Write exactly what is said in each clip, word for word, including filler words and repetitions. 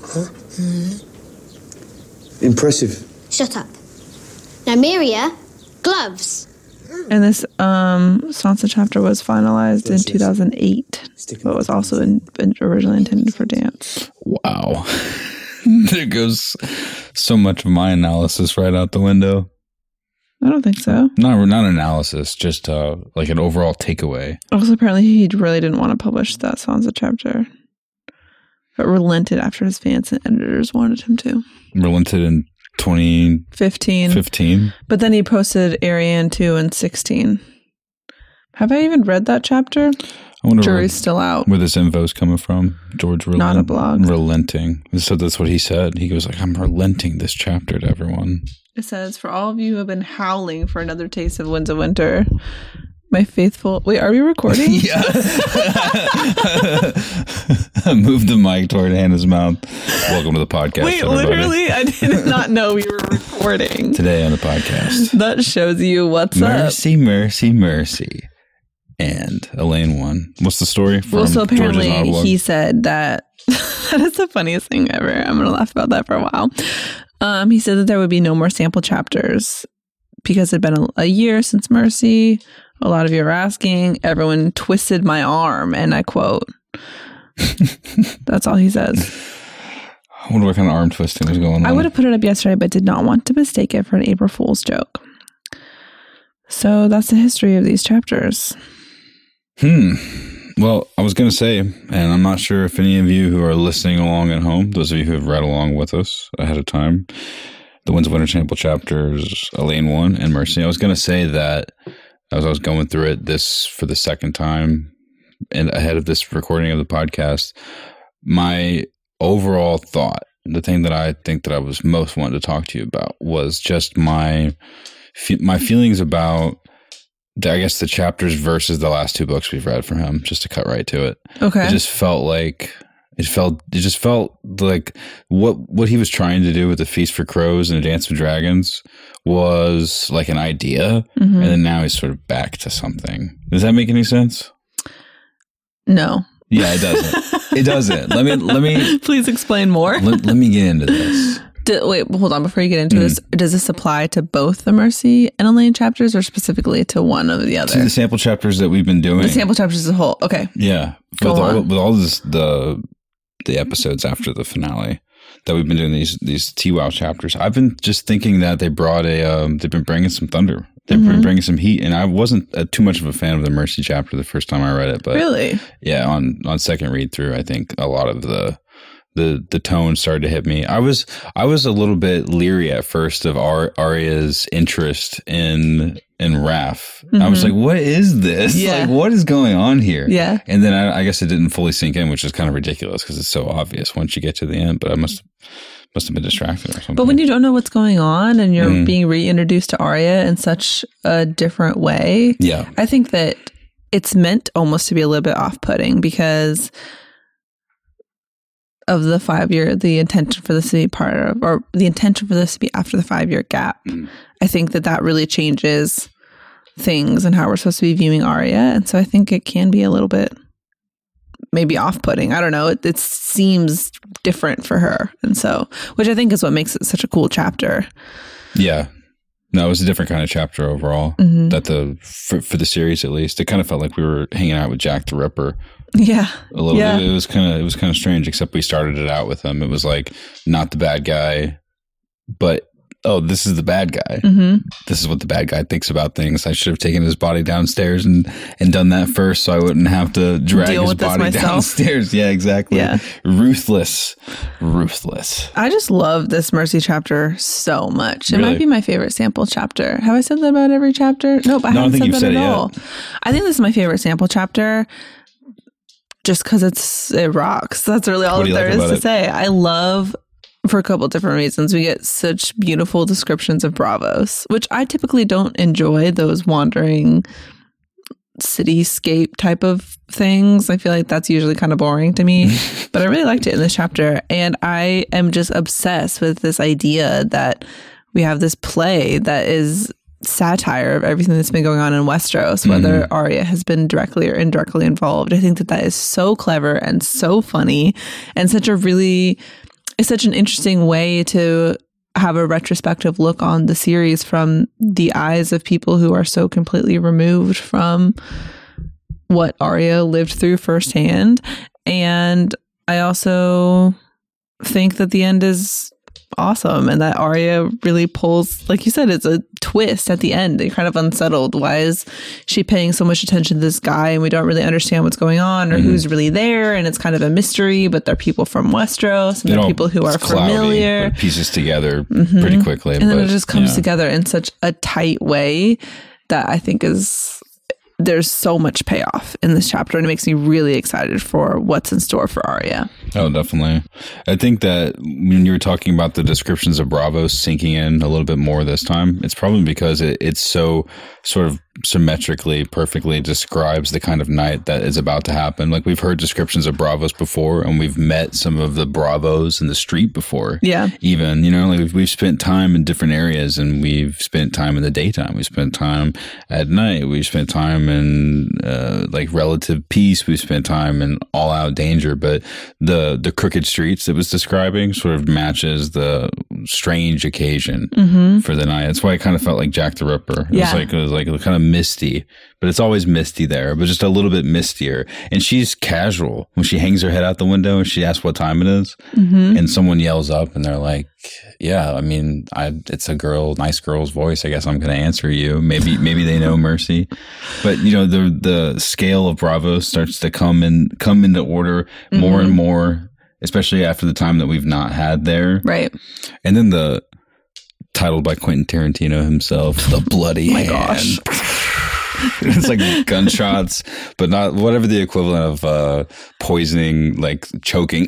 Impressive. Shut up. Nymeria, gloves. And this um, Sansa chapter was finalized in two thousand eight, but was also in, in originally intended for dance. Wow. There goes so much of my analysis right out the window. I don't think so. Not not analysis, just uh, like an overall takeaway. Also, apparently he really didn't want to publish that Sansa chapter, but relented after his fans and editors wanted him to. Relented in twenty fifteen. fifteen. But then he posted Arianne two and sixteen. Have I even read that chapter? I wonder Jury's where, still out. Where this info's coming from. George relent, Not a blog. Relenting. So that's what he said. He goes like, I'm relenting this chapter to everyone. It says, for all of you who have been howling for another taste of Winds of Winter, my faithful... Wait, are we recording? Yeah. Move the mic toward Hannah's mouth. Welcome to the podcast, Wait, everybody. literally? I did not know we were recording. Today on the podcast. That shows you what's mercy, up. Mercy, mercy, mercy. And Elaine won. What's the story from Well, so apparently George's Audible? he said that... that is the funniest thing ever. I'm going to laugh about that for a while. Um, he said that there would be no more sample chapters because it had been a, a year since Mercy. A lot of you are asking. Everyone twisted my arm, and I quote. That's all he says. I wonder what kind of arm twisting was going on. I would have put it up yesterday, but did not want to mistake it for an April Fool's joke. So that's the history of these chapters. Hmm. Well, I was going to say, and I'm not sure if any of you who are listening along at home, those of you who have read along with us ahead of time, the Winds of Winter sample chapters, Elaine one and Mercy. I was going to say that as I was going through it this for the second time and ahead of this recording of the podcast, my overall thought, the thing that I think that I was most wanting to talk to you about was just my my feelings about, the, I guess, the chapters versus the last two books we've read from him, just to cut right to it. Okay. It just felt like it felt it just felt like what what he was trying to do with the Feast for Crows and the Dance of Dragons was like an idea, Mm-hmm. and then now he's sort of back to something. Does that make any sense? No. Yeah, it doesn't. It doesn't. Let me let me Please explain more. let, let me get into this. Do, wait, hold on. Before you get into Mm. this, does this apply to both the Mercy and Elaine chapters, or specifically to one or the other? To the sample chapters that we've been doing. The sample chapters as a whole. Okay. Yeah, Go with all on. with all this, the the episodes after the finale that we've been doing these these T WoW chapters. I've been just thinking that they brought a um, they've been bringing some thunder. They've Mm-hmm. been bringing some heat, and I wasn't uh, too much of a fan of the Mercy chapter the first time I read it. But Really? yeah, on on second read through, I think a lot of the the the tone started to hit me. I was I was a little bit leery at first of Ar- Arya's interest in in Raph. I was like, what is this? Yeah. Like, what is going on here? Yeah. And then I, I guess it didn't fully sink in, which is kind of ridiculous because it's so obvious once you get to the end. But I must must have been distracted or something. But when you don't know what's going on and you're Mhm. being reintroduced to Arya in such a different way, yeah, I think that it's meant almost to be a little bit off-putting because of the five-year, the intention for this to be part of, or the intention for this to be after the five-year gap. Mm. I think that that really changes things and how we're supposed to be viewing Arya. And so I think it can be a little bit maybe off-putting. I don't know. It, it seems different for her. And so, which I think is what makes it such a cool chapter. yeah. No, it was a different kind of chapter overall. Mhm. That the for, for the series at least, it kind of felt like we were hanging out with Jack the Ripper. Yeah. A little Yeah. bit. It was kind of it was kind of strange. Except we started it out with him. It was like not the bad guy, but oh, this is the bad guy. hmm This is what the bad guy thinks about things. I should have taken his body downstairs and and done that first, so I wouldn't have to drag Deal his with this body myself. downstairs. Yeah, exactly. Yeah. Ruthless, ruthless. I just love this Mercy chapter so much. It Really? might be my favorite sample chapter. Have I said that about every chapter? Nope, I No, I haven't think said you've that said at it yet. all. I think this is my favorite sample chapter just because it's it rocks. That's really all What do that you there like is about to it? say. I love, for a couple different reasons, we get such beautiful descriptions of Bravos, which I typically don't enjoy, those wandering cityscape type of things. I feel like that's usually kind of boring to me, but I really liked it in this chapter. And I am just obsessed with this idea that we have this play that is satire of everything that's been going on in Westeros, whether Mm-hmm. Arya has been directly or indirectly involved. I think that that is so clever and so funny and such a really it's such an interesting way to have a retrospective look on the series from the eyes of people who are so completely removed from what Arya lived through firsthand. And I also think that the end is awesome and that Arya really pulls, like you said, it's a twist at the end. You're kind of unsettled. Why is she paying so much attention to this guy and we don't really understand what's going on or mm-hmm. who's really there? And it's kind of a mystery, but they're people from Westeros and they're people who are cloudy, familiar. Pieces together mm-hmm. pretty quickly. And then but, it just comes yeah. together in such a tight way that I think is... There's so much payoff in this chapter, and it makes me really excited for what's in store for Arya. Oh, definitely. I think that when you were talking about the descriptions of Braavos sinking in a little bit more this time, it's probably because it, it's so sort of symmetrically, perfectly describes the kind of night that is about to happen. Like we've heard descriptions of Braavos before, and we've met some of the Braavos in the street before. Yeah. Even, you know, like we've, we've spent time in different areas, and we've spent time in the daytime. We spent time at night. We spent time in uh, like relative peace. We spent time in all out danger. But the the crooked streets it was describing sort of matches the strange occasion mm-hmm. for the night. That's why it kind of felt like Jack the Ripper. It yeah. was like it was like it was kind of misty, but it's always misty there, but just a little bit mistier. And she's casual when she hangs her head out the window and she asks what time it is, mm-hmm. and someone yells up and they're like, yeah, I mean, I, it's a girl, nice girl's voice. I guess I'm going to answer you. Maybe, maybe they know Mercy, but you know, the, the scale of Braavos starts to come in, come into order mm-hmm. more and more, especially after the time that we've not had there. Right. And then the, titled by Quentin Tarantino himself, The Bloody oh my Hand. Gosh. It's like gunshots, but not whatever the equivalent of uh, poisoning, like choking.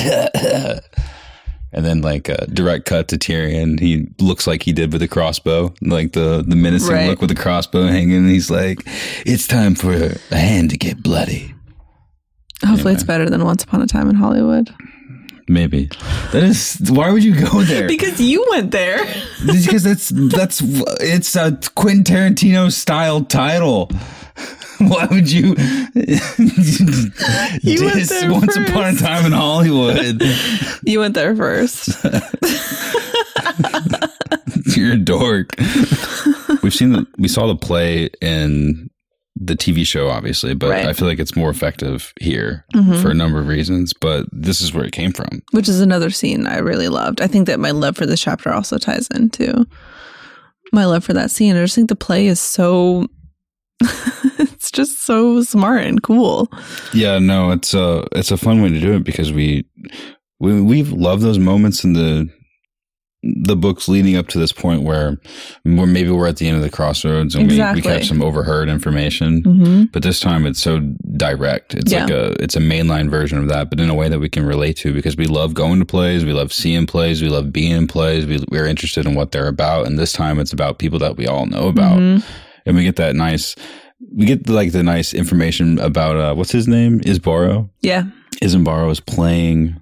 And then like a direct cut to Tyrion. He looks like he did with the crossbow, like the, the menacing right. look with the crossbow hanging. And he's like, it's time for a hand to get bloody. Hopefully anyway. It's better than Once Upon a Time in Hollywood. Maybe. That is, why would you go there? Because you went there. Because that's, that's, it's a Quentin Tarantino style title. Why would you? You went there Once first. Upon a Time in Hollywood. You went there first. You're a dork. We've seen the, we saw the play in the T V show, obviously, but right. I feel like it's more effective here mm-hmm. for a number of reasons. But this is where it came from, which is another scene I really loved. I think that my love for this chapter also ties into my love for that scene. I just think the play is so. It's just so smart and cool. Yeah, no, it's a it's a fun way to do it because we we we've loved those moments in the the books leading up to this point where where maybe we're at the end of the crossroads and exactly. we, we catch some overheard information. Mm-hmm. But this time it's so direct. It's yeah. like a it's a mainline version of that, but in a way that we can relate to because we love going to plays, we love seeing plays, we love being in plays, we, we're interested in what they're about. And this time it's about people that we all know about. Mm-hmm. And we get that nice, we get like the nice information about, uh, what's his name? Isbaro? Yeah. Isambaro is playing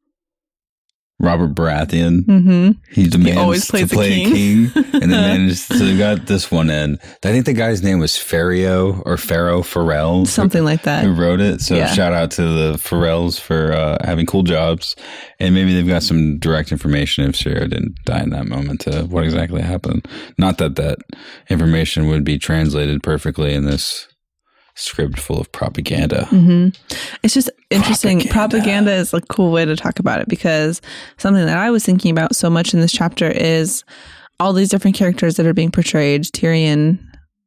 Robert Baratheon. Mm-hmm. He demands he always plays to play a king. king and then manages to got this one in. I think the guy's name was Ferrio or Pharaoh Farrell. Something like that. Who wrote it. So yeah. shout out to the Farrells for uh, having cool jobs. And maybe they've got some direct information if Shara didn't die in that moment to what exactly happened. Not that that information would be translated perfectly in this script full of propaganda. Mm-hmm. It's just interesting. Propaganda. propaganda is a cool way to talk about it because something that I was thinking about so much in this chapter is all these different characters that are being portrayed, Tyrion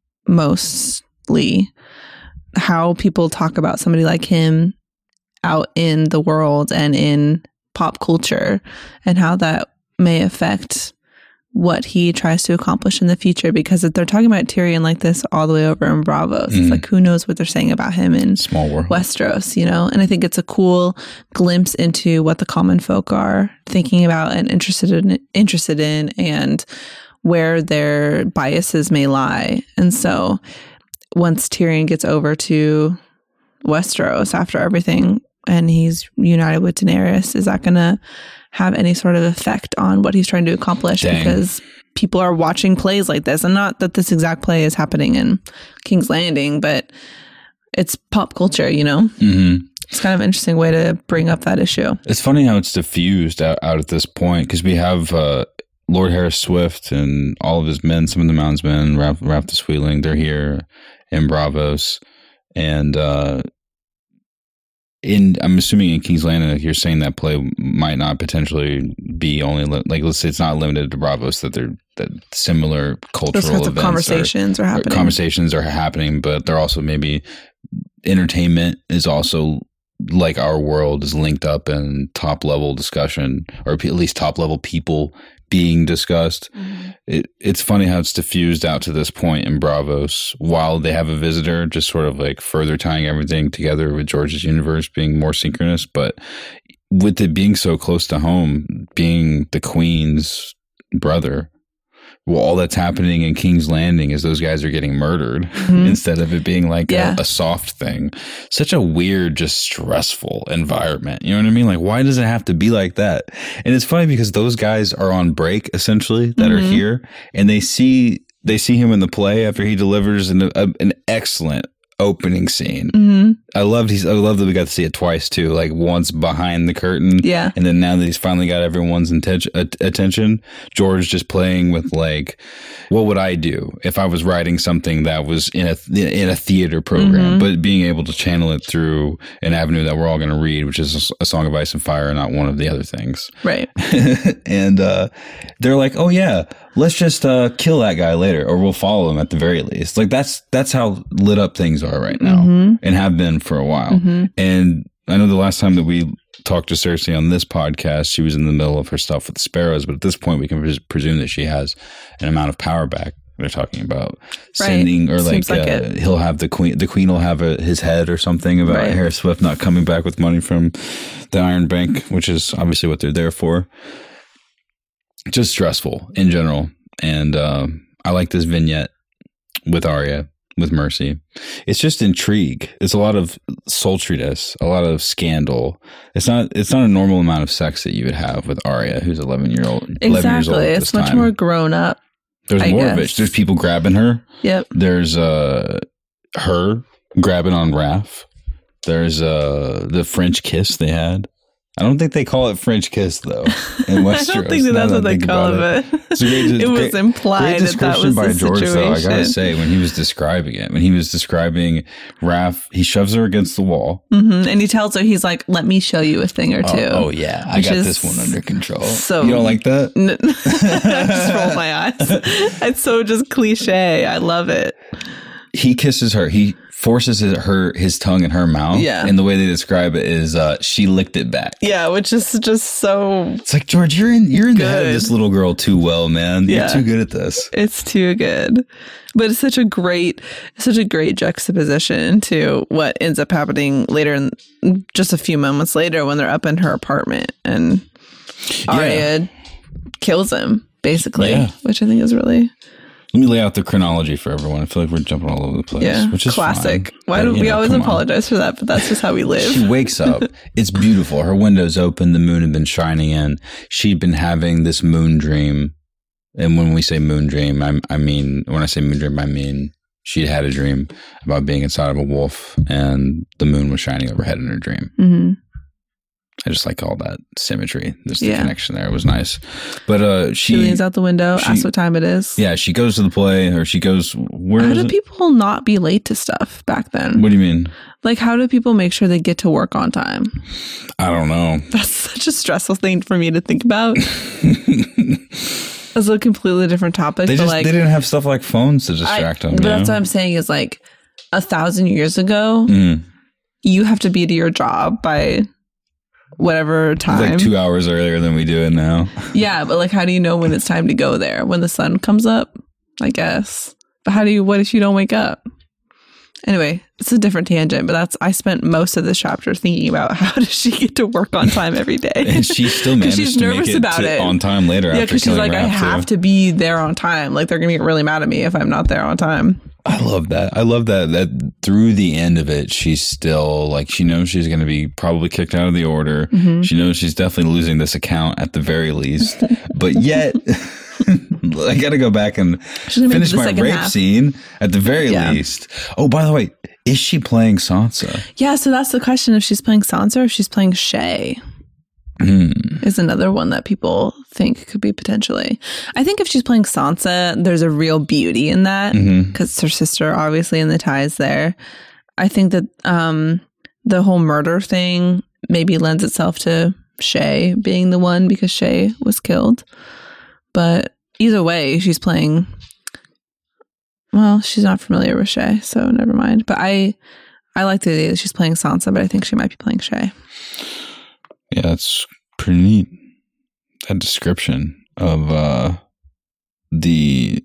mostly, how people talk about somebody like him out in the world and in pop culture and how that may affect what he tries to accomplish in the future, because if they're talking about Tyrion like this all the way over in Braavos, mm-hmm. it's like, who knows what they're saying about him in Small world. Westeros, you know? And I think it's a cool glimpse into what the common folk are thinking about and interested in, interested in and where their biases may lie. And so once Tyrion gets over to Westeros after everything and he's united with Daenerys, is that going to have any sort of effect on what he's trying to accomplish? Dang. Because people are watching plays like this, and not that this exact play is happening in King's Landing, but it's pop culture, you know? Mm-hmm. It's kind of an interesting way to bring up that issue. It's funny how it's diffused out, out at this point because we have uh, Lord Harris Swift and all of his men, some of the Mounds men, Ralph, Ralph the Sweeling, they're here in Braavos. And uh, in I'm assuming in King's Landing, like you're saying that play might not potentially be only, li- like let's say it's not limited to Braavos, that they're that similar cultural Those kinds events of conversations are, are happening. Conversations are happening, but they're also maybe entertainment is also like our world is linked up in top level discussion, or at least top level people being discussed. Mm-hmm. It, it's funny how it's diffused out to this point in Braavos while they have a visitor, just sort of like further tying everything together with George's universe being more synchronous. But with it being so close to home, being the Queen's brother, well, all that's happening in King's Landing is those guys are getting murdered mm-hmm. instead of it being like yeah. a, a soft thing. Such a weird, just stressful environment. You know what I mean? Like, why does it have to be like that? And it's funny because those guys are on break essentially that mm-hmm. are here, and they see they see him in the play after he delivers an, a, an excellent opening scene. Mm-hmm. I loved he's I love that we got to see it twice too, like once behind the curtain, yeah, and then now that he's finally got everyone's inten- attention, George just playing with like, what would I do if I was writing something that was in a in a theater program, mm-hmm. but being able to channel it through an avenue that we're all going to read, which is a Song of Ice and Fire, and not one of the other things, right? And uh, they're like, oh yeah, let's just uh, kill that guy later, or we'll follow him at the very least. Like that's that's how lit up things are right now, mm-hmm. and have been for a while. Mm-hmm. And I know the last time that we talked to Cersei on this podcast, she was in the middle of her stuff with the Sparrows, but at this point we can pres- presume that she has an amount of power back. They're talking about right. sending, or like, like uh, he'll have the queen, the queen will have a, his head or something about right. Harris Swift not coming back with money from the Iron Bank, which is obviously what they're there for. Just stressful in general. And uh, I like this vignette with Arya, with Mercy. It's just intrigue. It's a lot of sultriness, a lot of scandal. It's not it's not a normal amount of sex that you would have with Arya, who's eleven year old. Exactly. eleven years old at this it's much time. more grown up. There's I more guess. of it. There's people grabbing her. Yep. There's uh, her grabbing on Raph. There's uh, the French kiss they had. I don't think they call it French kiss though in Westeros. I don't think that that's what they call it. It, it's a great, it was great, implied great description that that was by George, situation. Though. I gotta say, when he was describing it, when he was describing Raph, he shoves her against the wall, mm-hmm. and he tells her, "He's like, let me show you a thing or two." Oh, oh yeah, I got this one under control. So you don't like that? N- I just roll my eyes. It's so just cliche. I love it. He kisses her. He forces his, her his tongue in her mouth. Yeah. And the way they describe it is uh, she licked it back. Yeah, which is just so. It's like, George, you're in you're in good. the head of this little girl too well, man. Yeah. You're too good at this. It's too good. But it's such a great such a great juxtaposition to what ends up happening later in just a few moments later when they're up in her apartment and Arya yeah. kills him, basically. Yeah. Which I think is really. Let me lay out the chronology for everyone. I feel like we're jumping all over the place, yeah, which is classic. Fine. Why do we know, always apologize on. for that? But that's just how we live. She wakes up. It's beautiful. Her window's open. The moon had been shining in. She'd been having this moon dream. And when we say moon dream, I, I mean, when I say moon dream, I mean she'd had a dream about being inside of a wolf and the moon was shining overhead in her dream. Mm-hmm. I just like all that symmetry. There's the yeah. connection there. It was nice. But uh, she, she leans out the window, she, asks what time it is. Yeah, she goes to the play, or she goes, where How is do it? people not be late to stuff back then? What do you mean? Like, how do people make sure they get to work on time? I don't know. That's such a stressful thing for me to think about. That's a completely different topic. They, but just, like, they didn't have stuff like phones to distract I, them. But you know? that's what I'm saying is like a thousand years ago, mm. you have to be to your job by whatever time. Like two hours earlier than we do it now. Yeah, but like, how do you know when it's time to go there? When the sun comes up, I guess. But how do you, what if you don't wake up? Anyway, it's a different tangent, but that's, I spent most of this chapter thinking about how does she get to work on time every day? And she still managed she's to nervous make it, about to, it on time later. Yeah, because she's like, I Raph have too. to be there on time. Like, they're going to get really mad at me if I'm not there on time. I love that. I love that, that through the end of it, she's still like, she knows she's going to be probably kicked out of the order. Mm-hmm. She knows she's definitely losing this account at the very least. But yet, I got to go back and finish my rape half. scene at the very yeah. least. Oh, by the way, Is she playing Sansa? Yeah, so that's the question. If she's playing Sansa or if she's playing Shay Mm. is another one that people think could be potentially. I think if she's playing Sansa, there's a real beauty in that because Mm-hmm. it's her sister, obviously, and the ties there. I think that um, the whole murder thing maybe lends itself to Shay being the one because Shay was killed. But either way, she's playing... Well, she's not familiar with Shay, so never mind. But I, I like the idea that she's playing Sansa, but I think she might be playing Shay. Yeah, that's pretty neat. That description of uh, the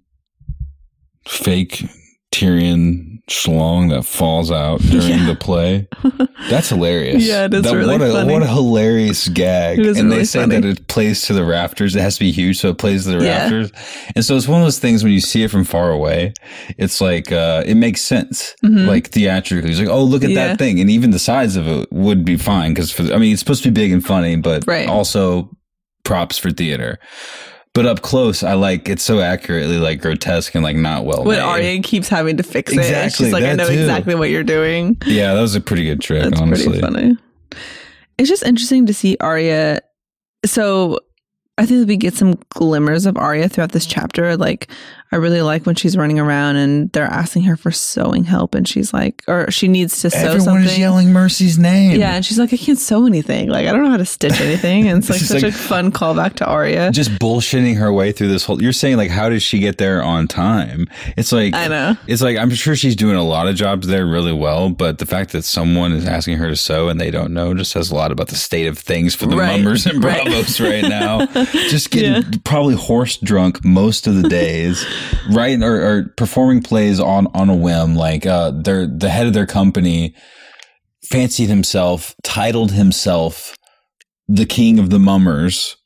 fake Tyrion schlong that falls out during Yeah. the play. That's hilarious. Yeah, it is that, really what a, funny. What a hilarious gag. It is and really they say funny. that it plays to the rafters. It has to be huge, so it plays to the Yeah. rafters. And so it's one of those things when you see it from far away, it's like, uh, it makes sense. Mhm. Like theatrically. It's like, oh, look at Yeah. that thing. And even the size of it would be fine. Because, I mean, it's supposed to be big and funny, but Right. also props for theater. But up close, I like it's so accurately like grotesque and like not well When made. Arya keeps having to fix it, and Exactly, she's like, I that know too. exactly what you're doing. Yeah, that was a pretty good trick, That's honestly. pretty funny. It's just interesting to see Arya. So I think that we get some glimmers of Arya throughout this chapter. Like, I really like when she's running around and they're asking her for sewing help, and she's like, or she needs to sew Everyone something. is yelling Mercy's name. Yeah, and she's like, I can't sew anything. Like, I don't know how to stitch anything. And it's like She's such like- a fun callback to Arya. Just bullshitting her way through this whole. You're saying like, how did she get there on time? It's like I know. It's like I'm sure she's doing a lot of jobs there really well, but the fact that someone is asking her to sew and they don't know just says a lot about the state of things for the Right, mummers and right. bravos right now. Just getting Yeah. probably horse drunk most of the days, right? Or, or performing plays on on a whim. Like uh, they're the head of their company fancied himself, titled himself the king of the mummers.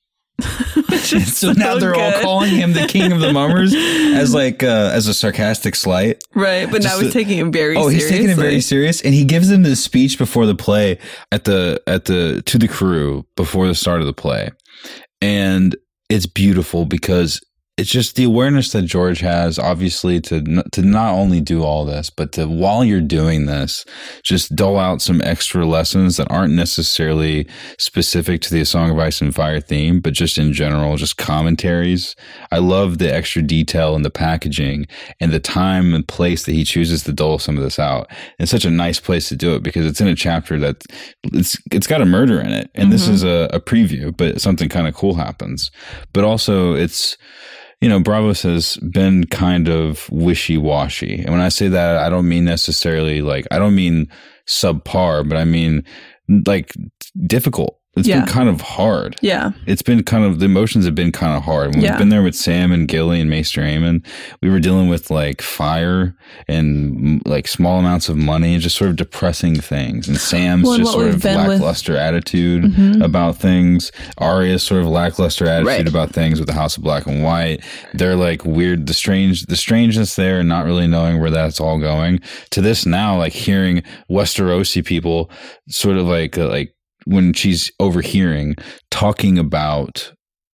so now so they're all good. calling him the king of the mummers as like uh, as a sarcastic slight. Right, but now Just he's the- taking it very Oh, he's seriously. taking it very serious, and he gives them this speech before the play at the at the to the crew before the start of the play, and it's beautiful because it's just the awareness that George has, obviously, to n- to not only do all this, but to while you're doing this, just dole out some extra lessons that aren't necessarily specific to the A Song of Ice and Fire theme, but just in general, just commentaries. I love the extra detail in the packaging and the time and place that he chooses to dole some of this out. It's such a nice place to do it because it's in a chapter that it's it's got a murder in it, and Mm-hmm. this is a, a preview, but something kind of cool happens. But also, it's you know, Bravos has been kind of wishy-washy. And when I say that, I don't mean necessarily like, I don't mean subpar, but I mean like difficult. It's Yeah. been kind of hard. Yeah. It's been kind of, the emotions have been kind of hard. When Yeah. we've been there with Sam and Gilly and Maester Aemon, we were dealing with like fire and mm, like small amounts of money and just sort of depressing things. And Sam's Well, and just what sort we've of been with- lackluster attitude Mhm. about things. Arya's sort of lackluster attitude Right. about things with the House of Black and White. They're like weird, the strange, the strangeness there and not really knowing where that's all going. To this now, like hearing Westerosi people sort of like, uh, like, when she's overhearing talking about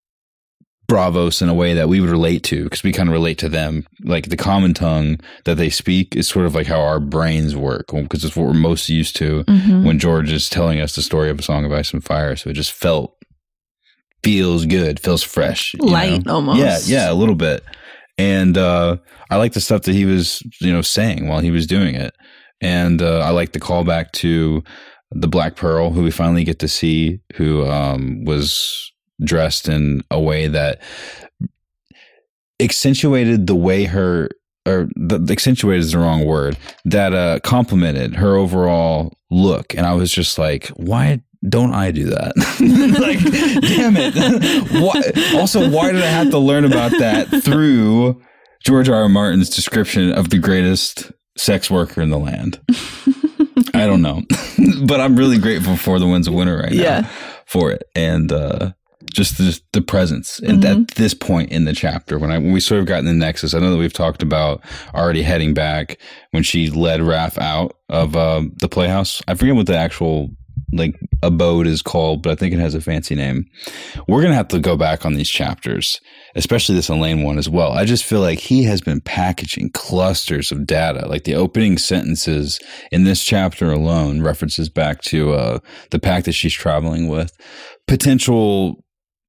Bravos in a way that we would relate to because we kind of relate to them. Like the common tongue that they speak is sort of like how our brains work because it's what we're most used to Mhm. when George is telling us the story of A Song of Ice and Fire. So it just felt, feels good, feels fresh. you Light, know? almost. Yeah, yeah, a little bit. And uh, I like the stuff that he was, you know, saying while he was doing it. And uh, I like the callback to the Black Pearl, who we finally get to see, who um, was dressed in a way that accentuated the way her, or the, accentuated is the wrong word, that uh, complimented her overall look. And I was just like, why don't I do that? Like, damn it. Why, also, why did I have to learn about that through George R. R. Martin's description of the greatest sex worker in the land? I don't know. But I'm really grateful for the Winds of Winter right Yeah. now for it. And uh, just the, the presence and Mhm. at this point in the chapter, when I when we sort of got in the Nexus, I know that we've talked about already heading back when she led Raph out of uh, the Playhouse. I forget what the actual like abode is called, but I think it has a fancy name. We're going to have to go back on these chapters, especially this Elaine one as well. I just feel like he has been packaging clusters of data. Like the opening sentences in this chapter alone references back to uh, the pack that she's traveling with. Potential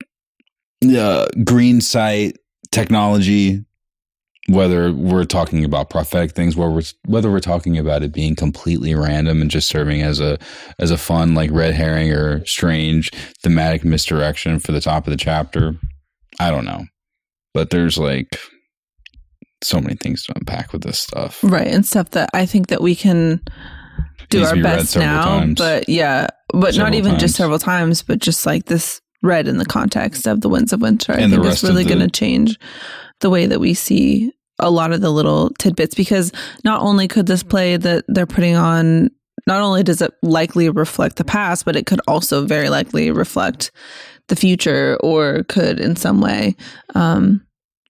uh, green site technology, whether we're talking about prophetic things, where we're, whether we're talking about it being completely random and just serving as a as a fun like red herring or strange thematic misdirection for the top of the chapter, I don't know. But there's like so many things to unpack with this stuff, right? And stuff that I think that we can do our best now. Times. But yeah, but several not even times. Just several times, but just like this read in the context of the Winds of Winter. I and think it's really going to change the way that we see a lot of the little tidbits, because not only could this play that they're putting on, not only does it likely reflect the past, but it could also very likely reflect the future, or could in some way. Um,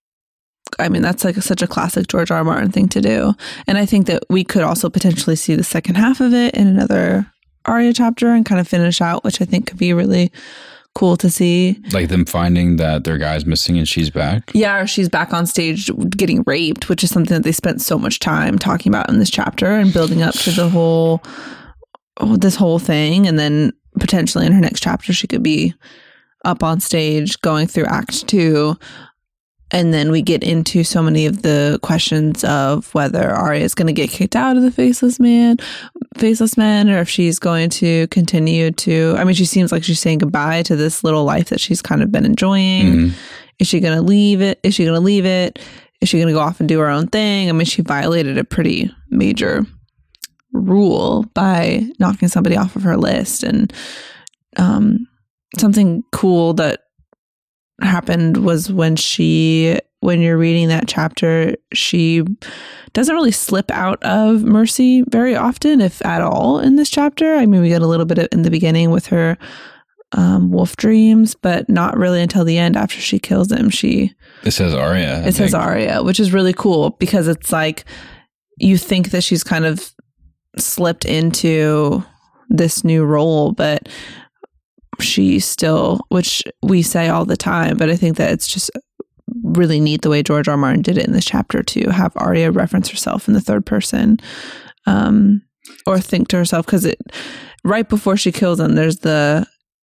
I mean, that's like a, such a classic George R. R. Martin thing to do. And I think that we could also potentially see the second half of it in another Arya chapter and kind of finish out, which I think could be really cool to see. Like them finding that their guy's missing and she's back? Yeah, or she's back on stage getting raped, which is something that they spent so much time talking about in this chapter and building up to the whole, oh, this whole thing. And then potentially in her next chapter, she could be up on stage going through Act Two. And then we get into so many of the questions of whether Arya is going to get kicked out of the Faceless Man, Faceless Men, or if she's going to continue to. I mean, she seems like she's saying goodbye to this little life that she's kind of been enjoying. Mm-hmm. Is she going to leave it? Is she going to leave it? Is she going to go off and do her own thing? I mean, she violated a pretty major rule by knocking somebody off of her list. And um, something cool that happened was when she, when you're reading that chapter, she doesn't really slip out of mercy very often, if at all, in this chapter. I mean, we get a little bit of, in the beginning with her um, wolf dreams, but not really until the end after she kills him. She it says Arya. I it says think. Arya, which is really cool, because it's like you think that she's kind of slipped into this new role, but she still, which we say all the time, but I think that it's just really neat the way George R. R. Martin did it in this chapter to have Arya reference herself in the third person, um, or think to herself, because it right before she kills him, there's the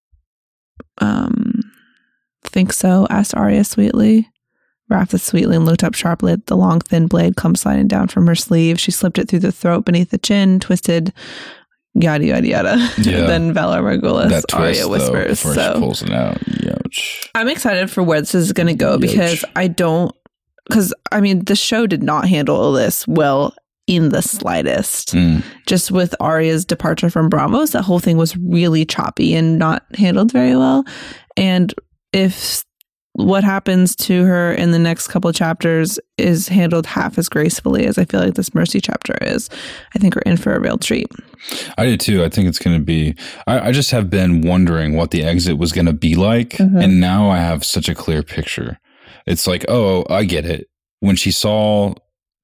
um, think so, asked Arya sweetly. Wrapped it sweetly and looked up sharply at the long thin blade come sliding down from her sleeve. She slipped it through the throat beneath the chin, twisted. Yada yada yada. Yeah. Then Valar Morghulis, that twist, Arya whispers. Though, so she pulls it out. Youch. I'm excited for where this is going to go, Youch. because I don't. Because I mean, the show did not handle this well in the slightest. Mm. Just with Arya's departure from Braavos, that whole thing was really choppy and not handled very well. And if what happens to her in the next couple of chapters is handled half as gracefully as I feel like this Mercy chapter is, I think we're in for a real treat. I do too. I think it's going to be, I, I just have been wondering what the exit was going to be like. Mm-hmm. And now I have such a clear picture. It's like, oh, I get it. When she saw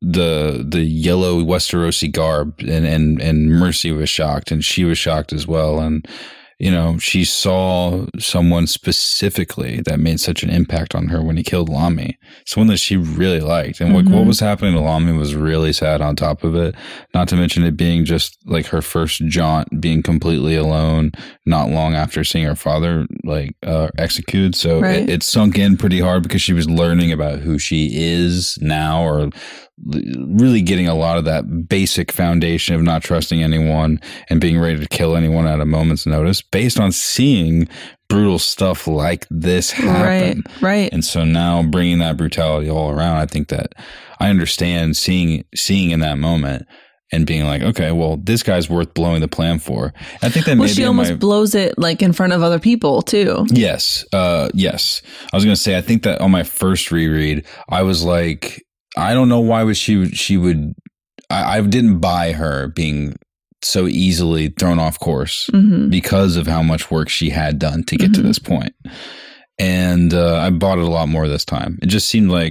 the the yellow Westerosi garb and, and, and Mercy was shocked, and she was shocked as well. And you know, she saw someone specifically that made such an impact on her when he killed Lami, someone that she really liked. And mm-hmm. what, what was happening to Lami was really sad on top of it. Not to mention it being just like her first jaunt, being completely alone, not long after seeing her father like uh, executed. So right. it, it sunk in pretty hard because she was learning about who she is now, or really getting a lot of that basic foundation of not trusting anyone and being ready to kill anyone at a moment's notice based on seeing brutal stuff like this happen. Right, right. And so now bringing that brutality all around, I think that I understand seeing seeing in that moment and being like, okay, well, this guy's worth blowing the plan for. I think that well, maybe she almost my, blows it like in front of other people too. Yes, uh, yes. I was going to say, I think that on my first reread, I was like, I don't know why would she she would I, I didn't buy her being so easily thrown off course mm-hmm. because of how much work she had done to get mm-hmm. to this point. And uh, I bought it a lot more this time. It just seemed like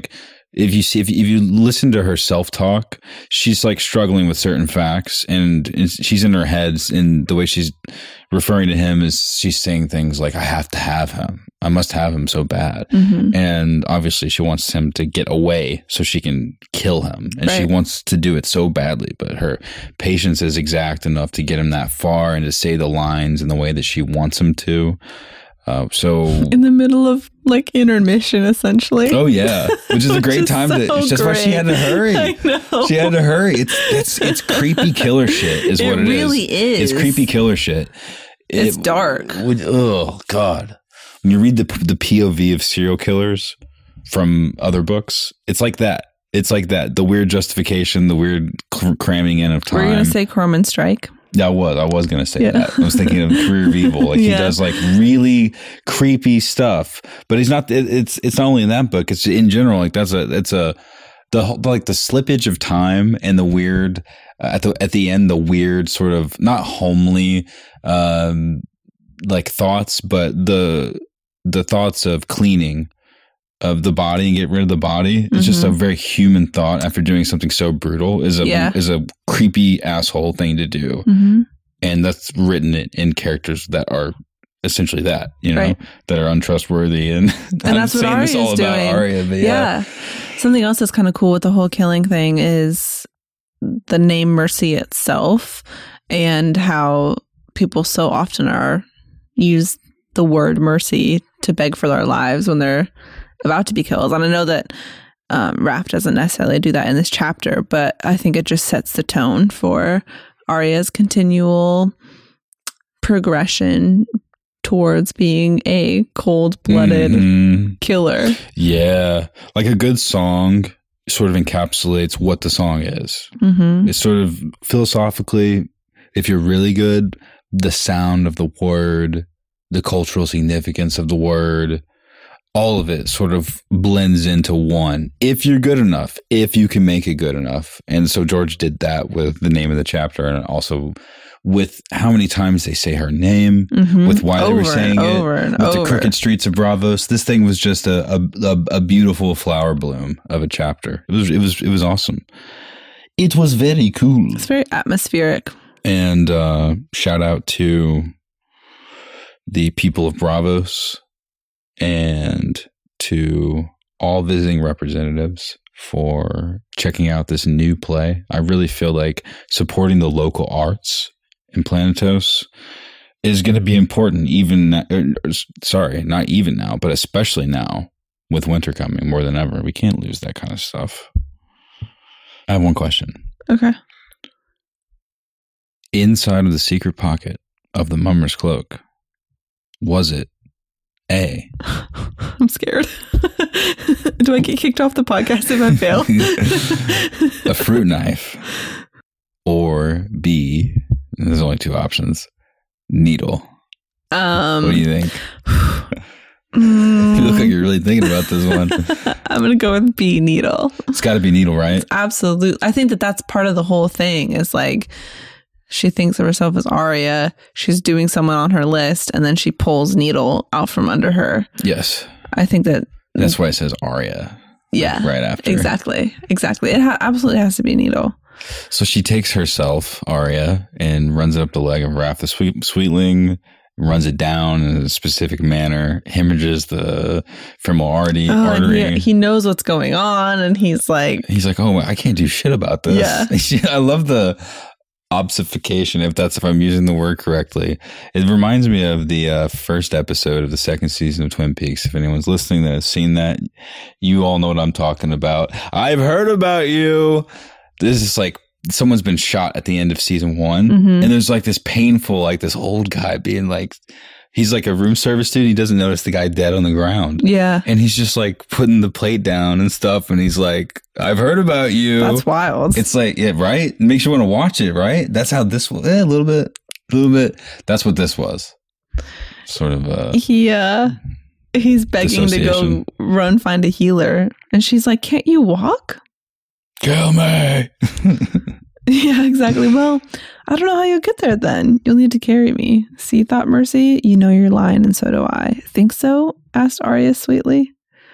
if you see if you, if you listen to her self-talk, she's like struggling with certain facts, and it's, she's in her head, and the way she's referring to him is she's saying things like, I have to have him, I must have him so bad. Mm-hmm. And obviously she wants him to get away so she can kill him, and right. she wants to do it so badly, but her patience is exact enough to get him that far and to say the lines in the way that she wants him to. Uh, so in the middle of like intermission, essentially. Oh yeah, which is a great time. So to, it's just great. Why she had to hurry. I know. She had to hurry. It's it's it's creepy killer shit. Is what it, it really is. is. It's creepy killer shit. It's it, dark. Would, oh God, when you read the the P O V of serial killers from other books, it's like that. It's like that. The weird justification, the weird cr- cramming in of time. Were you gonna say Corman Strike? Yeah, I was. I was going to say yeah. that. I was thinking of Career of Evil. Like yeah. he does like really creepy stuff, but he's not. It, it's it's not only in that book. It's in general. Like that's a. It's a the like the slippage of time and the weird uh, at the at the end. The weird sort of not homely, um, like thoughts, but the the thoughts of cleaning of the body and get rid of the body. It's mm-hmm. just a very human thought after doing something so brutal is a yeah. is a creepy asshole thing to do. Mm-hmm. And that's written in, in characters that are essentially that, you know, right. that are untrustworthy. And, and that's what Arya is all doing. About Arya, but yeah. yeah. Something else that's kind of cool with the whole killing thing is the name Mercy itself and how people so often are use the word mercy to beg for their lives when they're about to be killed. And I know that um, Raph doesn't necessarily do that in this chapter, but I think it just sets the tone for Arya's continual progression towards being a cold-blooded mm-hmm. killer. Yeah. Like a good song sort of encapsulates what the song is. Mm-hmm. It's sort of philosophically, if you're really good, the sound of the word, the cultural significance of the word, all of it sort of blends into one. If you're good enough, if you can make it good enough. And so George did that with the name of the chapter and also with how many times they say her name, mm-hmm. with why over they were saying and it, over and with over. the crooked streets of Bravos. This thing was just a, a, a beautiful flower bloom of a chapter. It was, it was, it was awesome. It was very cool. It's very atmospheric. And uh, shout out to the people of Bravos and to all visiting representatives for checking out this new play. I really feel like supporting the local arts in Planetos is going to be important even, er, sorry, not even now, but especially now with winter coming more than ever. We can't lose that kind of stuff. I have one question. Okay. Inside of the secret pocket of the mummer's cloak, was it A? I'm scared. Do I get kicked off the podcast if I fail? A fruit knife. Or B, there's only two options, needle. Um, what do you think? You look like you're really thinking about this one. I'm going to go with B, needle. It's got to be needle, right? Absolutely. I think that that's part of the whole thing is like, she thinks of herself as Arya. She's doing someone on her list, and then she pulls Needle out from under her. Yes. I think that... That's why it says Arya. Yeah. Like right after. Exactly. Exactly. It ha- absolutely has to be Needle. So she takes herself, Arya, and runs up the leg of Raph the Sweet- Sweetling, runs it down in a specific manner, hemorrhages the femoral artery. Oh, artery. He, he knows what's going on, and he's like... He's like, oh, I can't do shit about this. Yeah. I love the... obfuscation, if that's if I'm using the word correctly. It reminds me of the uh, first episode of the second season of Twin Peaks. If anyone's listening that has seen that, you all know what I'm talking about. I've heard about you. This is like someone's been shot at the end of season one, mm-hmm. and there's like this painful, like this old guy being like, he's like a room service dude. He doesn't notice the guy dead on the ground. Yeah. And he's just like putting the plate down and stuff. And he's like, I've heard about you. That's wild. It's like, yeah, right? It makes you want to watch it, right? That's how this was. Eh, a little bit, a little bit. That's what this was. Sort of a. Yeah. He's begging to go run, find a healer. And she's like, can't you walk? Kill me. Yeah, exactly. Well, I don't know how you'll get there then. You'll need to carry me. See, thought Mercy, you know you're lying, and so do I. Think so? Asked Arya sweetly.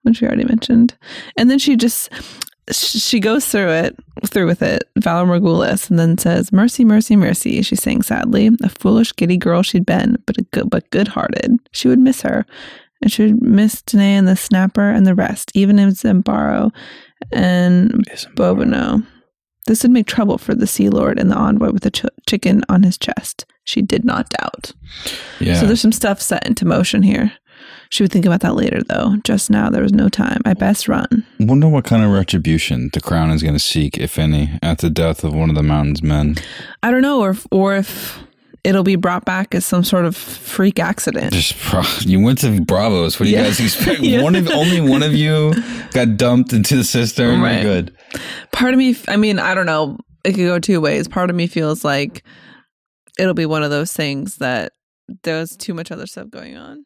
which we already mentioned. And then she just, she goes through it, through with it, Valar Morghulis, and then says, mercy, mercy, mercy, she's saying sadly. A foolish, giddy girl she'd been, but a good, but good-hearted. She would miss her. And she would miss Danae and the Snapper and the rest, even in Zembaro and Bobino. This would make trouble for the Sea Lord and the envoy with the ch- chicken on his chest. She did not doubt. Yeah. So there's some stuff set into motion here. She would think about that later, though. Just now, there was no time. I best run. I wonder what kind of retribution the crown is going to seek, if any, at the death of one of the mountain's men. I don't know, or if, or if it'll be brought back as some sort of freak accident. Just you went to Bravos. What do you Yeah. guys expect? Yeah. One of only one of you got dumped into the cistern. Right. You're good. Part of me, I mean, I don't know. It could go two ways. Part of me feels like it'll be one of those things that there's too much other stuff going on.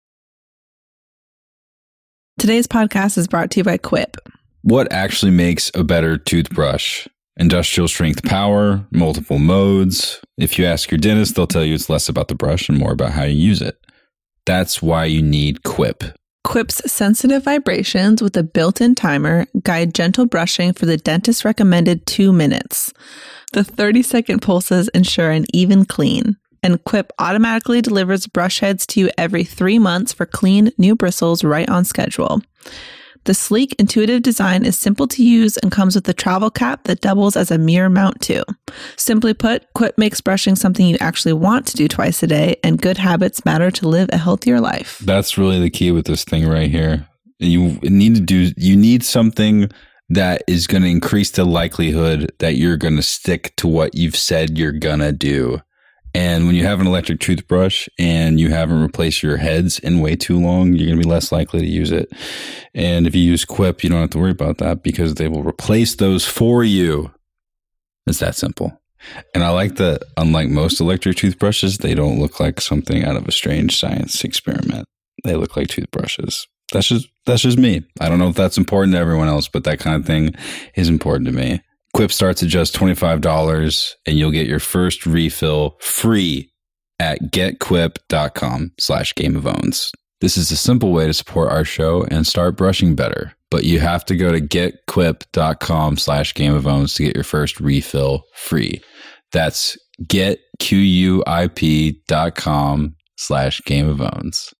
Today's podcast is brought to you by Quip. What actually makes a better toothbrush? Industrial strength power, multiple modes. If you ask your dentist, they'll tell you it's less about the brush and more about how you use it. That's why you need Quip. Quip's sensitive vibrations with a built-in timer guide gentle brushing for the dentist recommended two minutes. The thirty-second pulses ensure an even clean. And Quip automatically delivers brush heads to you every three months for clean, new bristles right on schedule. The sleek, intuitive design is simple to use and comes with a travel cap that doubles as a mirror mount too. Simply put, Quip makes brushing something you actually want to do twice a day, and good habits matter to live a healthier life. That's really the key with this thing right here. You need to do, you need something that is going to increase the likelihood that you're going to stick to what you've said you're going to do. And when you have an electric toothbrush and you haven't replaced your heads in way too long, you're going to be less likely to use it. And if you use Quip, you don't have to worry about that because they will replace those for you. It's that simple. And I like that, unlike most electric toothbrushes, they don't look like something out of a strange science experiment. They look like toothbrushes. That's just, that's just me. I don't know if that's important to everyone else, but that kind of thing is important to me. Quip starts at just twenty-five dollars and you'll get your first refill free at getquip.com slash game of owns. This is a simple way to support our show and start brushing better, but you have to go to getquip.com slash game of owns to get your first refill free. That's getquip.com slash game of owns.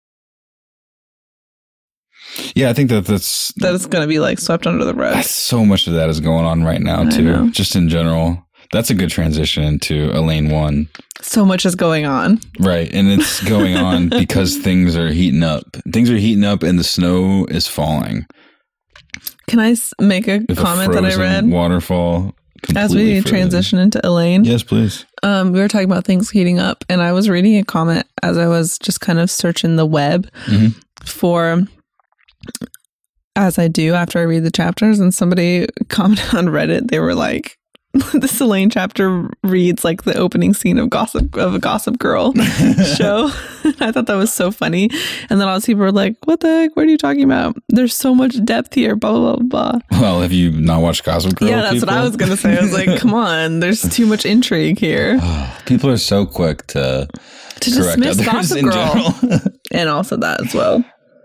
Yeah, I think that that's That is going to be like swept under the rug. that's so much of that is going on right now I too. know. Just in general, that's a good transition into Elaine one, So much is going on. right? And it's going on because things are heating up. Things are heating up, and the snow is falling. Can I s- make a With a comment that I frozen read waterfall. as we completely frozen. transition into Elaine? Yes, please. Um, we were talking about things heating up, and I was reading a comment as I was just kind of searching the web Mhm. for, as I do after I read the chapters, and somebody commented on Reddit. They were like, "This Elaine chapter reads like the opening scene of Gossip of a Gossip Girl show." I thought that was so funny, and then all these people were like, "What the heck? What are you talking about? There's so much depth here." Blah blah blah blah. Well, have you not watched Gossip Girl? Yeah, that's what I people? was gonna say. I was like, "Come on, there's too much intrigue here." People are so quick to To correct dismiss others Gossip in Girl. general. And also that as well.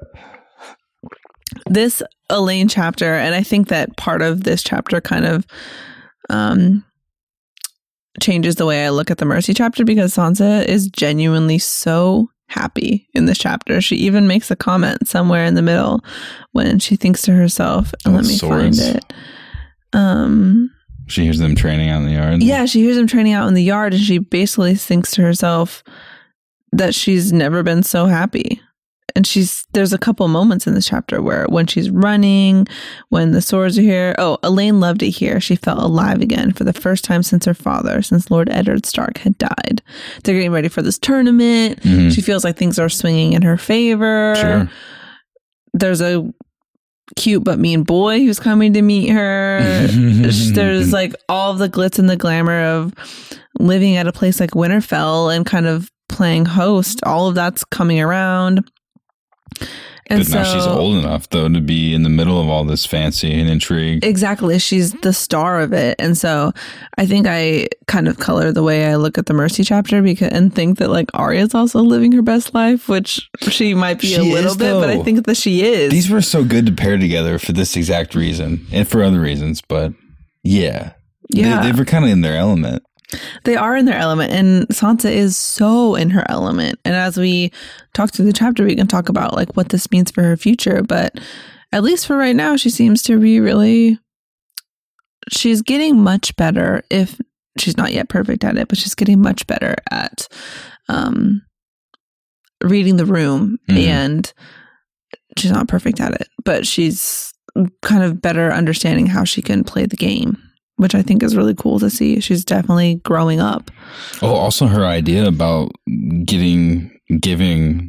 This Elaine chapter, and I think that part of this chapter kind of um, changes the way I look at the Mercy chapter, because Sansa is genuinely so happy in this chapter. She even makes a comment somewhere in the middle when she thinks to herself, and Oh, let me swords. find it. Um, She hears them training out in the yard. yeah, she hears him training out in the yard, and she basically thinks to herself that she's never been so happy. And she's there's a couple moments in this chapter where when she's running, when the swords are here. Oh, Elaine loved it here. She felt alive again for the first time since her father, since Lord Eddard Stark had died. They're getting ready for this tournament. Mhm. She feels like things are swinging in her favor. Sure. There's a cute but mean boy who's coming to meet her. There's like all the glitz and the glamour of living at a place like Winterfell and kind of playing host. All of that's coming around. And but now so- she's old enough, though, to be in the middle of all this fancy and intrigue. Exactly. She's the star of it. And so I think I kind of color the way I look at the Mercy chapter because and think that like Arya's also living her best life, which she might be She a little is, bit, but I though. think that she is. These were so good to pair together for this exact reason and for other reasons. But yeah, Yeah. they, they were kind of in their element. They are in their element, and Sansa is so in her element. And as we talk through the chapter, we can talk about like what this means for her future. But at least for right now, she seems to be really, she's getting much better. If she's not yet perfect at it, but she's getting much better at um, reading the room. Mhm. And she's not perfect at it, but she's kind of better understanding how she can play the game, which I think is really cool to see. She's definitely growing up. Oh, also her idea about getting, giving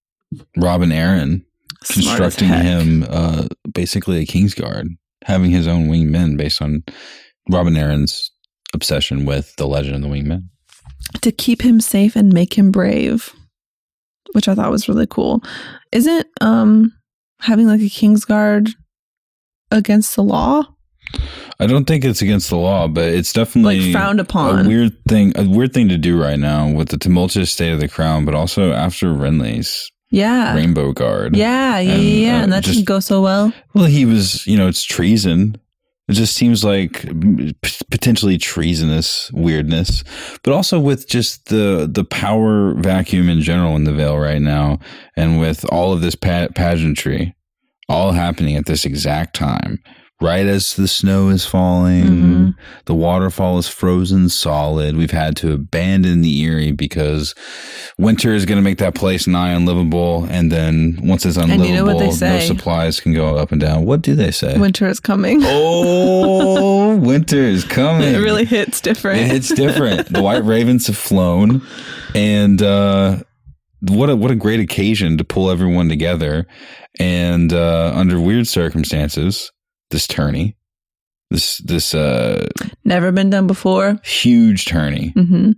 Robin Aaron, Smart as constructing heck. him uh, basically a Kingsguard, having his own wingmen based on Robin Aaron's obsession with the legend of the wingmen. To keep him safe and make him brave, which I thought was really cool. Isn't um having like a Kingsguard against the law? I don't think it's against the law, but it's definitely Like frowned upon. A weird thing, a weird thing to do right now with the tumultuous state of the crown, but also after Renly's Yeah. Rainbow Guard. Yeah, yeah, And, yeah, yeah. uh, And that just- didn't go so well. Well, he was, you know, it's treason. It just seems like p- potentially treasonous weirdness, but also with just the the power vacuum in general in the Vale right now, and with all of this pa- pageantry, all happening at this exact time, right as the snow is falling, Mhm. the waterfall is frozen solid. We've had to abandon the Eyrie because winter is going to make that place nigh unlivable, and then once it's unlivable, you know what they no say. supplies can go up and down. What do they say? Winter is coming. Oh, winter is coming. It really hits different. It hits different. The White Ravens have flown, and uh, what a what a great occasion to pull everyone together. And uh, under weird circumstances, this tourney, this this uh, Never been done before. huge tourney, hmm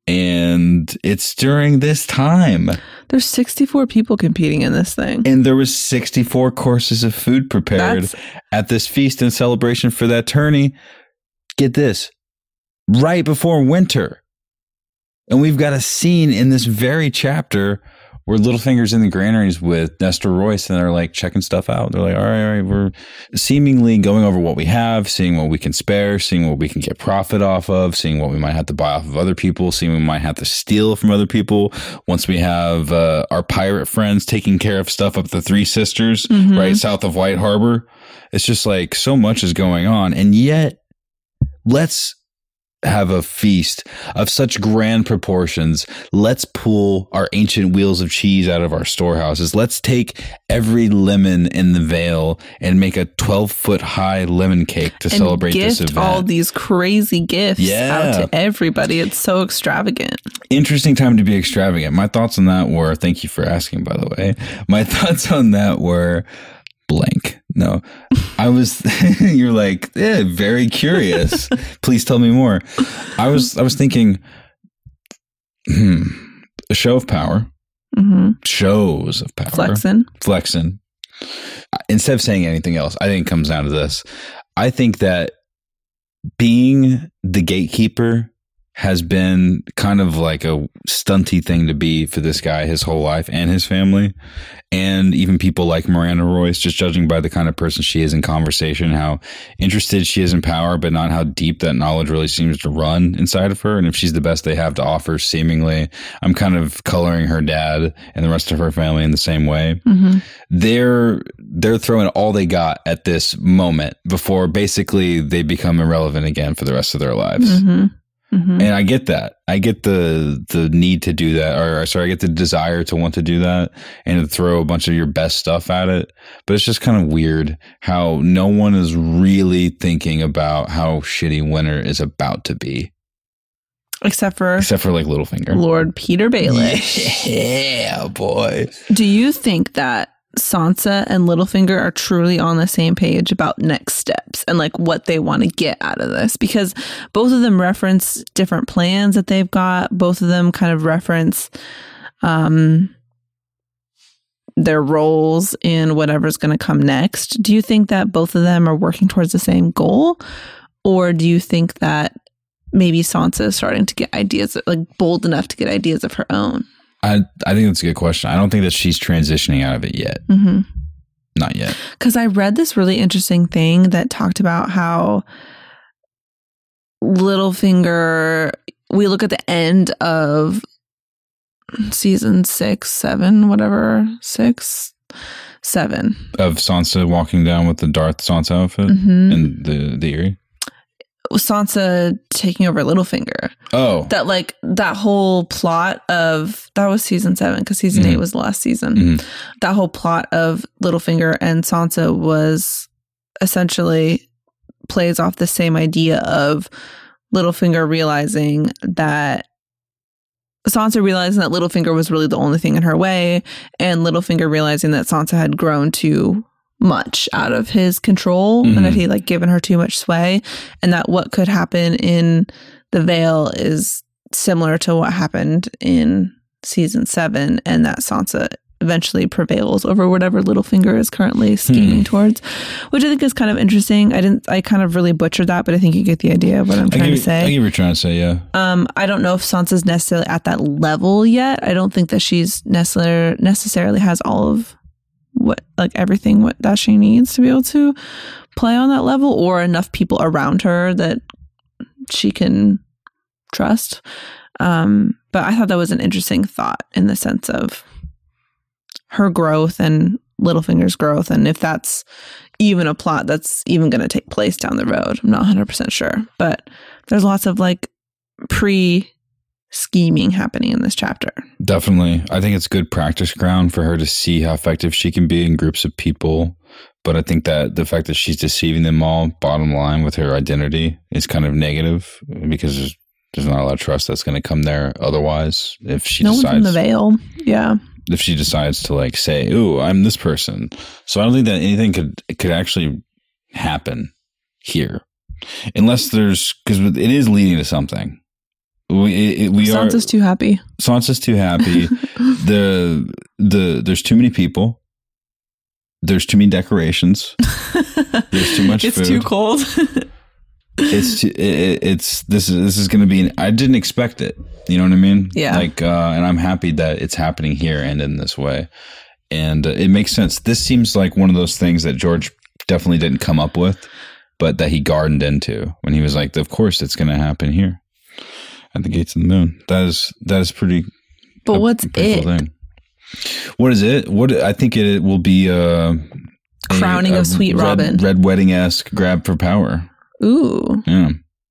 and it's during this time. There's sixty-four people competing in this thing. And there was sixty-four courses of food prepared That's at this feast and celebration for that tourney. Get this, right before winter. And we've got a scene in this very chapter where Littlefinger's in the granaries with Nestor Royce, and they're like checking stuff out. They're like, all right, all right, we're seemingly going over what we have, seeing what we can spare, seeing what we can get profit off of, seeing what we might have to buy off of other people, seeing what we might have to steal from other people. Once we have uh, our pirate friends taking care of stuff up the Three Sisters, Mhm. right south of White Harbor. It's just like so much is going on. And yet, let's have a feast of such grand proportions. Let's pull our ancient wheels of cheese out of our storehouses. Let's take every lemon in the Vale and make a twelve foot high lemon cake to and celebrate gift this event. all these crazy gifts Yeah. out to everybody. It's so extravagant. Interesting time to be extravagant. My thoughts on that were, thank you for asking, by the way. My thoughts on that were blank. No, I was, you're like, yeah, very curious. Please tell me more. I was, I was thinking, hmm, a show of power, hmm shows of power, Flexing. flexing. Instead of saying anything else, I think it comes down to this. I think that being the gatekeeper has been kind of like a stunty thing to be for this guy his whole life and his family. And even people like Miranda Royce, just judging by the kind of person she is in conversation, how interested she is in power, but not how deep that knowledge really seems to run inside of her. And if she's the best they have to offer, seemingly, I'm kind of coloring her dad and the rest of her family in the same way. hmm They're they're throwing all they got at this moment before basically they become irrelevant again for the rest of their lives. hmm hmm And I get that. I get the the need to do that, or sorry, I get the desire to want to do that and to throw a bunch of your best stuff at it. But it's just kind of weird how no one is really thinking about how shitty winter is about to be, Except for except for like Littlefinger. Lord Peter Baelish. Yeah, boy. Do you think that Sansa and Littlefinger are truly on the same page about next steps and like what they want to get out of this? Because both of them reference different plans that they've got. Both of them kind of reference um, their roles in whatever's going to come next. Do you think that both of them are working towards the same goal? Or do you think that maybe Sansa is starting to get ideas, like bold enough to get ideas of her own? I I think that's a good question. I don't think that she's transitioning out of it yet. Mm-hmm. Not yet. Because I read this really interesting thing that talked about how Littlefinger, we look at the end of season six, seven, whatever, six, seven. Of Sansa walking down with the Darth Sansa outfit Mm-hmm. and the, the Eyrie? Sansa taking over Littlefinger. Oh. That like that whole plot of that was season seven because season Mm-hmm. eight was the last season. Mm-hmm. That whole plot of Littlefinger and Sansa was essentially plays off the same idea of Littlefinger realizing that Sansa realizing that Littlefinger was really the only thing in her way, and Littlefinger realizing that Sansa had grown too much out of his control Mm-hmm. and that he like given her too much sway, and that what could happen in the Vale is similar to what happened in season seven, and that Sansa eventually prevails over whatever Littlefinger is currently scheming Hmm. towards, which I think is kind of interesting. I didn't, I kind of really butchered that, but I think you get the idea of what I'm I trying get, to say. I get what you're trying to say, yeah. Um, I don't know if Sansa's necessarily at that level yet. I don't think that she's necessarily necessarily has all of what like everything what that she needs to be able to play on that level, or enough people around her that she can trust. Um, but I thought that was an interesting thought in the sense of her growth and Littlefinger's growth, and if that's even a plot that's even going to take place down the road. I'm not one hundred percent sure, but there's lots of like pre scheming happening in this chapter. Definitely. I think it's good practice ground for her to see how effective she can be in groups of people. But I think that the fact that she's deceiving them all, bottom line, with her identity is kind of negative because there's, there's not a lot of trust that's going to come there otherwise. If she No one decides from the Vale. Yeah. if she decides to like say, "Ooh, I'm this person." So I don't think that anything could could actually happen here, unless there's because it is leading to something. We it, we Sansa's are too happy. Sansa's too happy. the the there's too many people. There's too many decorations. There's too much it's food. too cold. It's too, it, it's this is this is going to be. An, I didn't expect it. You know what I mean? Yeah. Like, uh, and I'm happy that it's happening here and in this way, and uh, it makes sense. This seems like one of those things that George definitely didn't come up with, but that he gardened into when he was like, "Of course, it's going to happen here at the Gates of the Moon." That is that is pretty. But a, what's a pretty it? cool thing. What is it? What I think it will be a Crowning a, a of Sweet red, Robin. Red Wedding esque grab for power. Ooh. Yeah.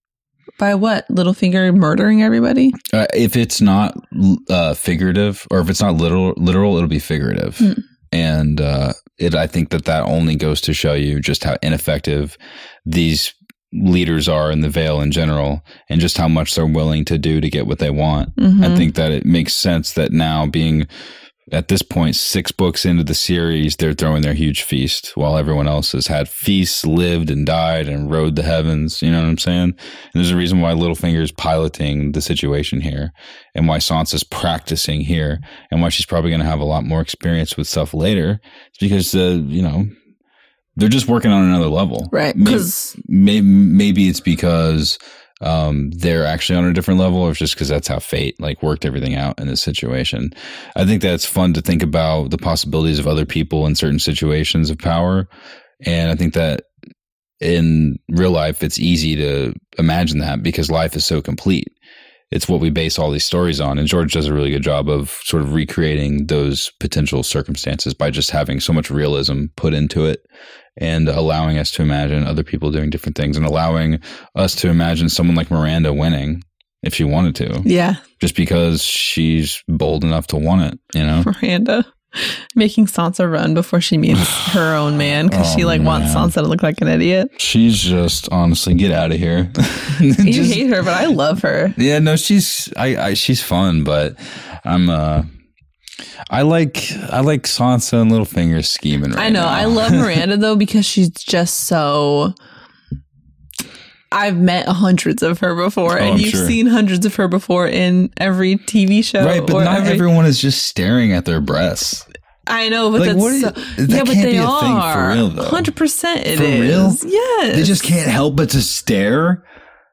By what? Littlefinger murdering everybody? Uh, if it's not uh, figurative, or if it's not literal, literal, it'll be figurative. Hmm. And uh, it, I think that that only goes to show you just how ineffective these leaders are in the Vale in general, and just how much they're willing to do to get what they want. Mm-hmm. I think that it makes sense that now, being at this point six books into the series, they're throwing their huge feast while everyone else has had feasts, lived and died and rode the heavens. You know what I'm saying? And there's a reason why Littlefinger is piloting the situation here, and why Sansa's practicing here, and why she's probably going to have a lot more experience with stuff later. It's because, uh, you know, they're just working on another level. Right. Maybe, Because maybe, maybe it's because um, they're actually on a different level, or it's just because that's how fate like worked everything out in this situation. I think that's fun to think about the possibilities of other people in certain situations of power. And I think that in real life, it's easy to imagine that because life is so complete. It's what we base all these stories on. And George does a really good job of sort of recreating those potential circumstances by just having so much realism put into it, and allowing us to imagine other people doing different things, and allowing us to imagine someone like Miranda winning if she wanted to. yeah, Just because she's bold enough to want it, you know? Miranda making Sansa run before she meets her own man because Oh, she like wants man. Sansa to look like an idiot. She's just, honestly, get out of here. You Just- hate her, but I love her. Yeah, no, she's I, I she's fun, but I'm uh I like I like Sansa and Littlefinger scheming right I know. now. I love Miranda though because she's just so. I've met hundreds of her before, Oh, and I'm you've sure. seen hundreds of her before in every T V show. Right, but or not every, everyone is just staring at their breasts. I know, but Like, that's what is- so, that yeah, but can't they be a thing for are real, though. hundred percent. It For is. real? Yes, They just can't help but to stare.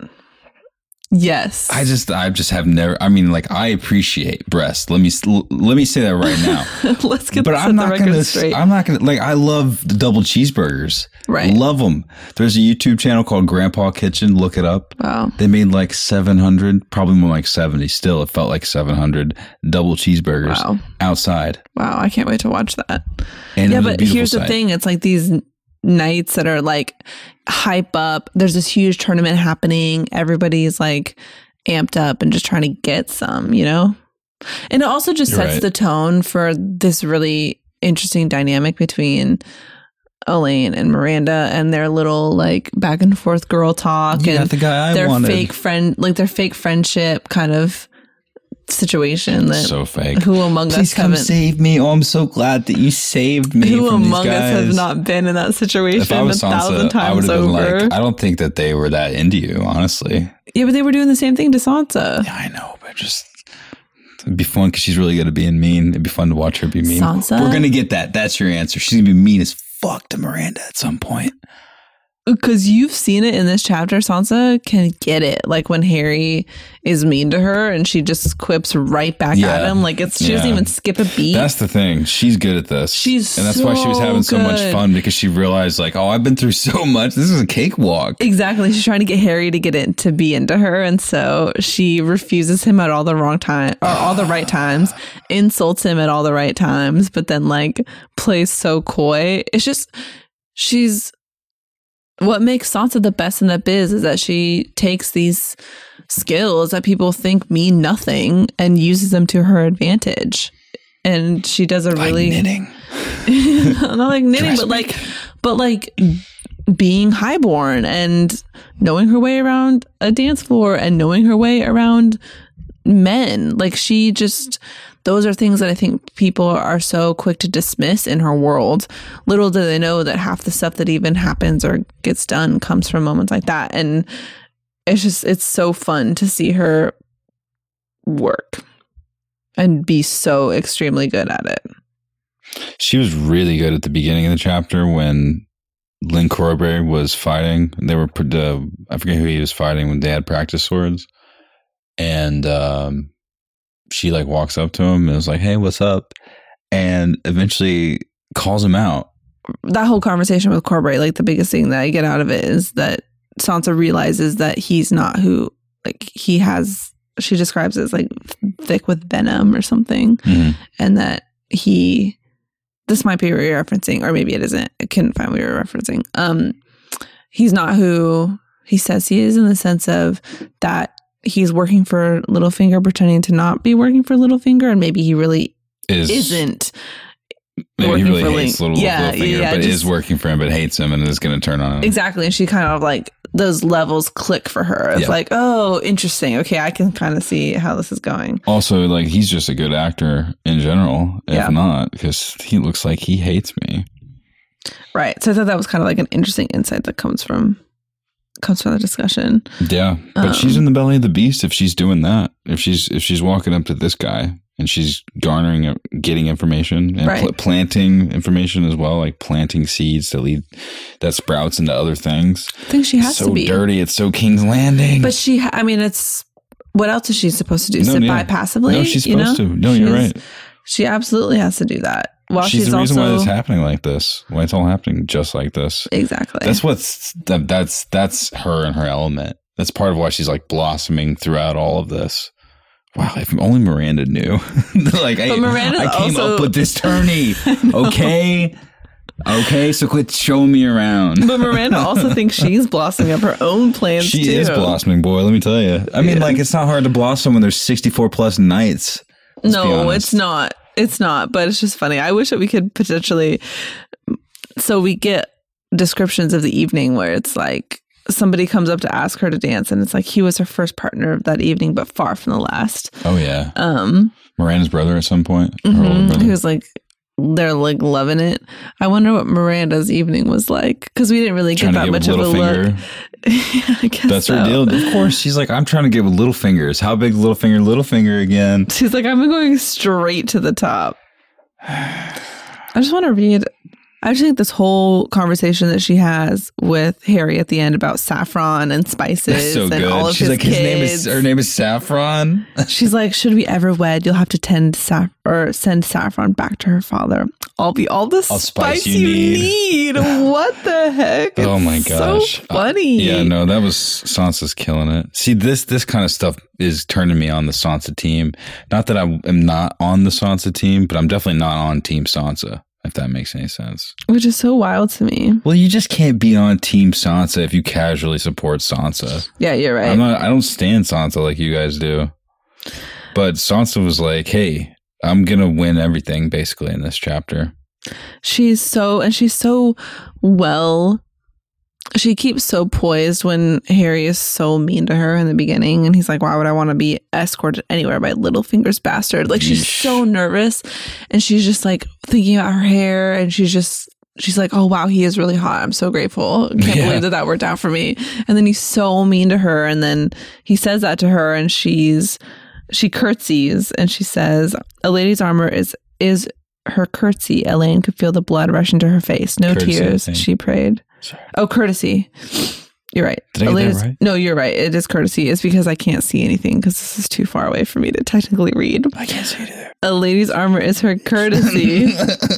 Yes, I just, I just have never. I mean, like, I appreciate breasts. Let me, let me say that right now. let's get But this I'm at not the record gonna. straight. I'm not gonna. Like, I love the double cheeseburgers. Right. Love them. There's a YouTube channel called Grandpa Kitchen. Look it up. Wow. They made like seven hundred, probably more like seventy. Still, it felt like seven hundred double cheeseburgers Wow. outside. Wow, I can't wait to watch that. And it yeah, was a but beautiful here's the sight. thing. It's like these n- nights that are like hype up. There's this huge tournament happening. Everybody's like amped up and just trying to get some, you know? And it also just You're sets right. the tone for this really interesting dynamic between Elaine and Miranda and their little like back and forth girl talk You got and the guy I their wanted. fake friend, like their fake friendship kind of situation that So fake. who among Please us come haven't save me. Oh, I'm so glad that you saved me. who from among these us guys. has not been in that situation If I was a thousand Sansa, I would times have been over? like, I don't think that they were that into you, honestly. Yeah, but they were doing the same thing to Sansa. Yeah, I know, but just it'd be fun because she's really good at being mean. It'd be fun to watch her be mean. Sansa? We're gonna get that. That's your answer. She's gonna be mean as fuck to Miranda at some point. Because you've seen it in this chapter, Sansa can get it. Like when Harry is mean to her and she just quips right back Yeah. at him. Like it's she doesn't Yeah. even skip a beat. That's the thing. She's good at this. She's and that's why she was so having so much good. fun because she realized, like, oh, I've been through so much. This is a cakewalk. Exactly. She's trying to get Harry to get it to be into her. And so she refuses him at all the wrong time or all the right times, insults him at all the right times, but then like plays so coy. It's just she's what makes Sansa the best in the biz is that she takes these skills that people think mean nothing and uses them to her advantage. And she does a Like really knitting. not like knitting, but like but like being highborn and knowing her way around a dance floor and knowing her way around men. Like she just those are things that I think people are so quick to dismiss in her world. Little do they know that half the stuff that even happens or gets done comes from moments like that. And it's just, it's so fun to see her work and be so extremely good at it. She was really good at the beginning of the chapter when Lynn Corberry was fighting. They were, uh, I forget who he was fighting when they had practice swords. And um, she like walks up to him and was like, hey, what's up? And eventually calls him out. That whole conversation with Corberry, like the biggest thing that I get out of it is that Sansa realizes that he's not who, like he has, she describes it as like thick with venom or something. Mm-hmm. And that he, this might be what you're referencing, or maybe it isn't. I couldn't find what you were referencing. Um, he's not who he says he is in the sense of that he's working for Littlefinger, pretending to not be working for Littlefinger, and maybe he really Is, isn't. maybe he working really for hates Link. little, Yeah, Littlefinger, yeah, but just- is working for him, but hates him and is going to turn on him. Exactly. And she kind of like, those levels click for her. It's Yeah. like, oh, interesting. Okay, I can kind of see how this is going. Also, like, he's just a good actor in general, if Yeah. not, because he looks like he hates me. Right. So I thought that was kind of like an interesting insight that comes from comes from the discussion. Yeah, but Um, she's in the belly of the beast if she's doing that. If she's if she's walking up to this guy and she's garnering, getting information and Right. pl- planting information as well, like planting seeds to lead that sprouts into other things. I think she has so to be. dirty. It's so King's Landing. But she, ha- I mean, it's, what else is she supposed to do? No, Sit yeah. by passively? No, she's you know? supposed to. No, you're She's- right. She absolutely has to do that. While she's, she's, the reason also, why it's happening like this. Why it's all happening just like this. Exactly. That's what's that, that's that's her and her element. That's part of why she's like blossoming throughout all of this. Wow, if only Miranda knew. like I, Miranda's I came also- up with this tourney. Okay. Okay, so quit showing me around. But Miranda also thinks she's blossoming up her own plans She too. is blossoming, boy, let me tell you. I mean, Yeah. like, it's not hard to blossom when there's sixty-four plus nights. Let's be No, honest. it's not. It's not, but it's just funny. I wish that we could potentially. So we get descriptions of the evening where it's like somebody comes up to ask her to dance, and it's like he was her first partner of that evening, but far from the last. Oh, yeah. Um, Miranda's brother at some point. Her older mhm, brother. he was like, they're like loving it. I wonder what Miranda's evening was like because we didn't really Trying get to that give much of a Littlefinger. look. Yeah, I guess That's her so. deal. Of course, she's like, I'm trying to give a little fingers. How big Littlefinger? Littlefinger again. She's like, I'm going straight to the top. I just want to read. I just think this whole conversation that she has with Harry at the end about saffron and spices That's so and good. all of She's his like, kids. his name is her name is Saffron. She's like, should we ever wed, you'll have to tend saff- or send Saffron back to her father. I'll be all the All spice, spice you you need. What the heck? Oh It's my gosh. so funny. Uh, yeah, no, that was Sansa's killing it. See, this this kind of stuff is turning me on the Sansa team. Not that I am not on the Sansa team, but I'm definitely not on Team Sansa, if that makes any sense. Which is so wild to me. Well, you just can't be on Team Sansa if you casually support Sansa. Yeah, you're right. I'm not. I don't stand Sansa like you guys do. But Sansa was like, "Hey, I'm gonna win everything basically in this chapter." She's so, and she's so well, she keeps so poised when Harry is so mean to her in the beginning. And he's like, why would I want to be escorted anywhere by Littlefinger's bastard? Like, she's Yeesh. so nervous. And she's just like thinking about her hair. And she's just, she's like, oh, wow, he is really hot. I'm so grateful. Can't Yeah. believe that that worked out for me. And then he's so mean to her. And then he says that to her and she's, she curtsies and she says, a lady's armor is, is, her curtsy. Elaine could feel the blood rush into her face. No Courtesy, I tears. think. She prayed. Sorry. Oh, courtesy. You're right. Did I get that Elaine's- right? No, you're right. It is courtesy. It's because I can't see anything because this is too far away for me to technically read. I can't see it either. A lady's armor is her courtesy.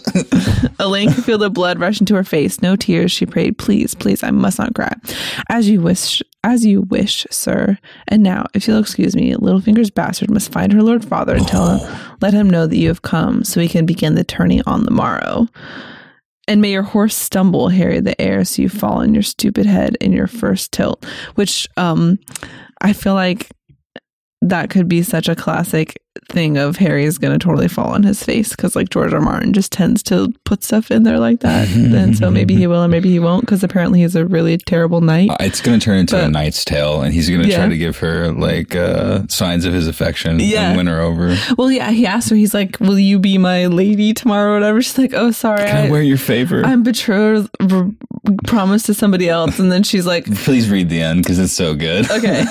Elaine could feel the blood rush into her face. No tears. She prayed, please, please, I must not cry. As you wish, as you wish, sir. And now, if you'll excuse me, Littlefinger's bastard must find her lord father and tell him, let him know that you have come so he can begin the tourney on the morrow. And may your horse stumble, Harry the heir, so you fall on your stupid head in your first tilt. Which um, I feel like that could be such a classic thing of Harry is going to totally fall on his face because like George R. R. Martin just tends to put stuff in there like that. And so maybe he will and maybe he won't because apparently he's a really terrible knight. Uh, It's going to turn into But- a Knight's Tale, and he's going to Yeah. try to give her like uh, signs of his affection Yeah. and win her over. Well, yeah, he asked her, he's like, will you be my lady tomorrow or whatever? She's like, oh, sorry. Can I wear your favor? I'm betrothed, r- promised to somebody else. And then she's like, Please read the end because it's so good. okay.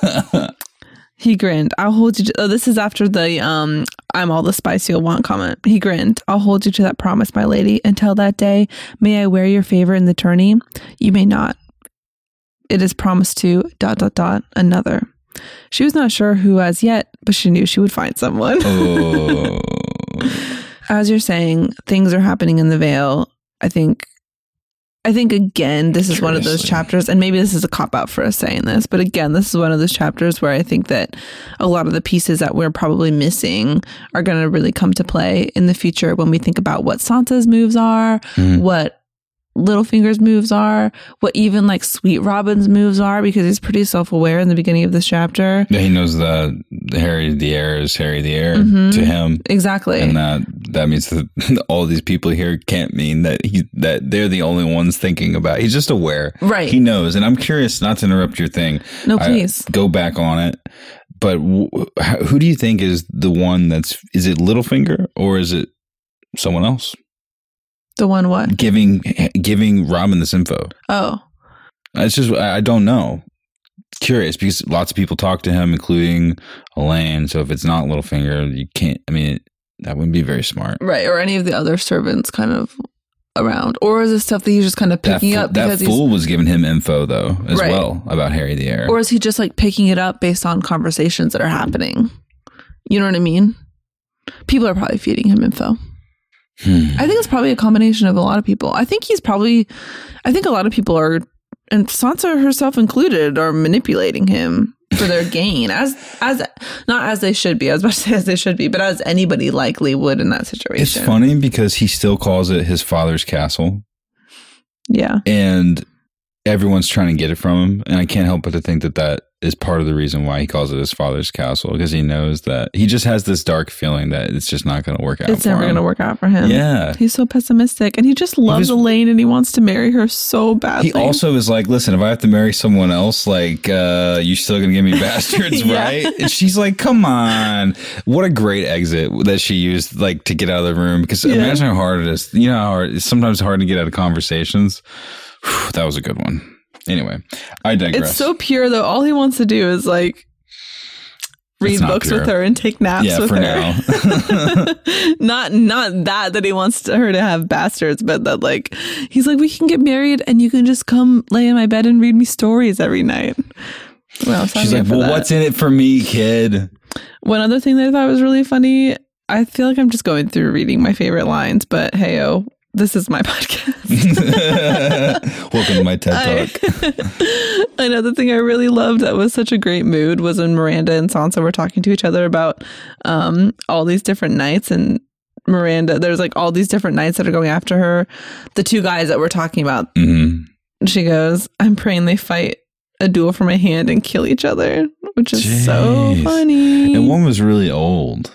He grinned. I'll hold you to, oh, this is after the um I'm all the spice you'll want comment. He grinned. I'll hold you to that promise, my lady. Until that day, may I wear your favor in the tourney? You may not. It is promised to dot dot dot another. She was not sure who as yet, but she knew she would find someone. Oh. As you're saying, things are happening in the Vale. I think I think again, this is one of those Curiously. chapters, and maybe this is a cop out for us saying this, but again, this is one of those chapters where I think that a lot of the pieces that we're probably missing are going to really come to play in the future when we think about what Sansa's moves are, Mhm. what Littlefinger's moves are, what even like Sweet Robin's moves are, because he's pretty self-aware in the beginning of this chapter. Yeah, he knows that Harry the heir is Harry the heir Mhm. to him. Exactly. And that that means that all these people here can't mean that he that they're the only ones thinking about. He's just aware, Right. He knows. And I'm curious, not to interrupt your thing. No, I- please. go back on it. But w- who do you think is the one that's? Is it Littlefinger or is it someone else The one what? giving giving Robin this info? Oh. It's just I I don't know. Curious because lots of people talk to him, including Elaine. So if it's not Littlefinger, you can't. I mean, that wouldn't be very smart. Right, or any of the other servants kind of around. Or is it stuff that he's just kind of That, picking fo- up that because he's fool was giving him info though as Right. well about Harry the heir. or is he just like picking it up based on conversations that are happening? You know what I mean? People are probably feeding him info. Hmm. I think it's probably a combination of a lot of people. I think he's probably I think a lot of people are, and Sansa herself included, are manipulating him for their gain, as as not as they should be. I was about to say as they should be, but as anybody likely would in that situation. It's funny because he still calls it his father's castle, Yeah. and everyone's trying to get it from him. And I can't help but to think that that is part of the reason why he calls it his father's castle, because he knows that he just has this dark feeling that it's just not going to work out. It's for never him. going to work out for him. Yeah. He's so pessimistic and he just loves was- Elaine and he wants to marry her so badly. He also is like, listen, if I have to marry someone else, like, uh, you still gonna give me bastards, Yeah. right? And she's like, come on. What a great exit that she used, like, to get out of the room. Because Yeah. imagine how hard it is. You know how hard, it's sometimes hard to get out of conversations. Whew, that was a good one. Anyway, I digress. It's so pure though. All he wants to do is like read not books pure. with her and take naps Yeah, with for her. now. not not that that he wants to, her to have bastards, but that like he's like, we can get married and you can just come lay in my bed and read me stories every night. Well, She's like, well, that. What's in it for me, kid? One other thing that I thought was really funny, I feel like I'm just going through reading my favorite lines, but hey-oh, this is my podcast. Welcome to my TED Talk. I, another thing I really loved that was such a great mood was when Miranda and Sansa were talking to each other about um, all these different knights, and Miranda, there's like all these different knights that are going after her. The two guys that we're talking about, mm-hmm. she goes, I'm praying they fight a duel for my hand and kill each other, which is Jeez. so funny. And one was really old.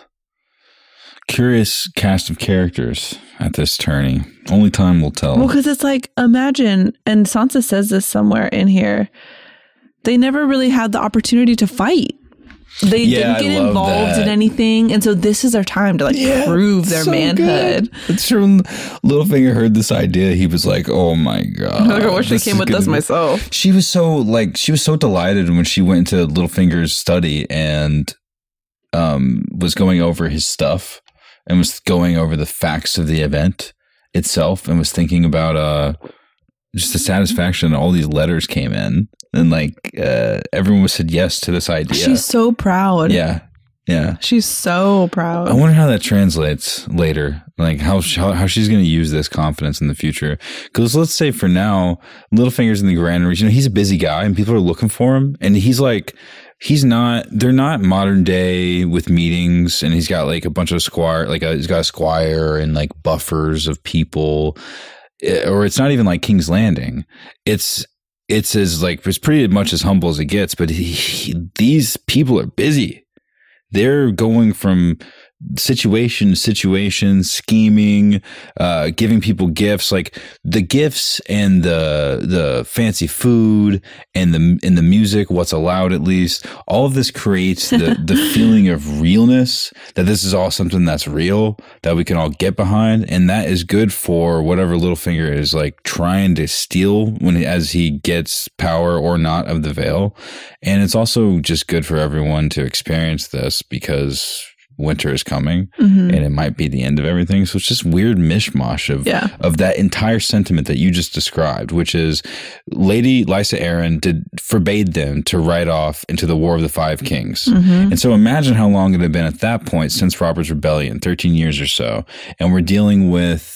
Curious cast of characters at this tourney. Only time will tell. Well, because it's like, imagine, and Sansa says this somewhere in here, they never really had the opportunity to fight. They yeah, didn't get involved that. in anything. And so this is their time to like yeah, prove their so manhood. Good. It's from Littlefinger heard this idea. He was like, oh my God. I wish I came with this myself. She was so like, she was so delighted when she went into Littlefinger's study and um, was going over his stuff and was going over the facts of the event itself and was thinking about uh, just the satisfaction that all these letters came in. And like uh, everyone said yes to this idea. She's so proud. Yeah. Yeah. She's so proud. I wonder how that translates later. Like how how, how she's going to use this confidence in the future. Because let's say for now, Littlefinger's in the Grand Region. You know, he's a busy guy and people are looking for him. And he's like, he's not, they're not modern day with meetings. And he's got like a bunch of squire, like a, he's got a squire and like buffers of people. Or it's not even like King's Landing. It's, It's as like, it's pretty much as humble as it gets, but he, he, these people are busy. They're going from situation to situation, scheming, uh, giving people gifts, like the gifts and the, the fancy food and the, and the music, what's allowed at least. All of this creates the, the feeling of realness, that this is all something that's real, that we can all get behind. And that is good for whatever Littlefinger is like trying to steal when, as he gets power or not of the Vale. And it's also just good for everyone to experience this because winter is coming mm-hmm. and it might be the end of everything. So it's just weird mishmash of yeah. of that entire sentiment that you just described, which is Lady Lysa Arryn did forbade them to ride off into the War of the Five Kings. Mm-hmm. And so imagine how long it had been at that point since Robert's Rebellion, thirteen years or so. And we're dealing with,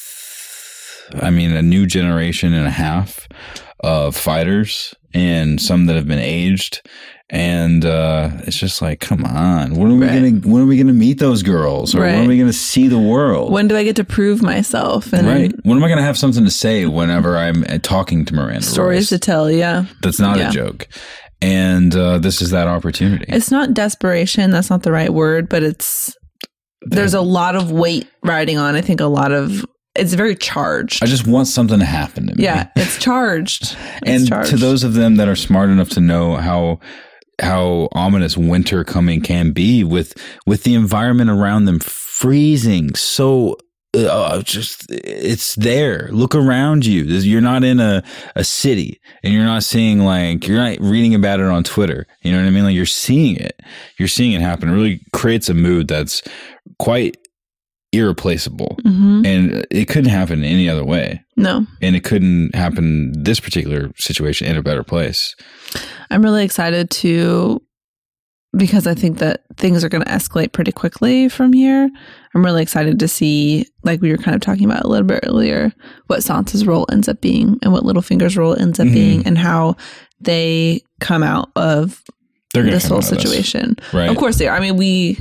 I mean, a new generation and a half of fighters and some that have been aged. And uh, it's just like, come on, when are we right. gonna when are we gonna meet those girls, or right. when are we gonna see the world? When do I get to prove myself? And right. When am I gonna have something to say whenever I'm talking to Miranda? Stories Royce? to tell. Yeah, that's not yeah. a joke. And uh, this is that opportunity. It's not desperation. That's not the right word, but it's there's a lot of weight riding on. I think a lot of. It's very charged. I just want something to happen to me. Yeah, it's charged. It's and charged. To those of them that are smart enough to know how how ominous winter coming can be, with with the environment around them freezing, so uh, just it's there. Look around you. You're not in a, a city, and you're not seeing like you're not reading about it on Twitter. You know what I mean? Like you're seeing it. You're seeing it happen. It really creates a mood that's quite irreplaceable, mm-hmm. and it couldn't happen any other way. No, and it couldn't happen this particular situation in a better place. I'm really excited to, because I think that things are going to escalate pretty quickly from here. I'm really excited to see, like we were kind of talking about a little bit earlier, what Sansa's role ends up being and what Littlefinger's role ends up mm-hmm. being, and how they come out of this whole situation. This. Right. Of course they are. I mean, we.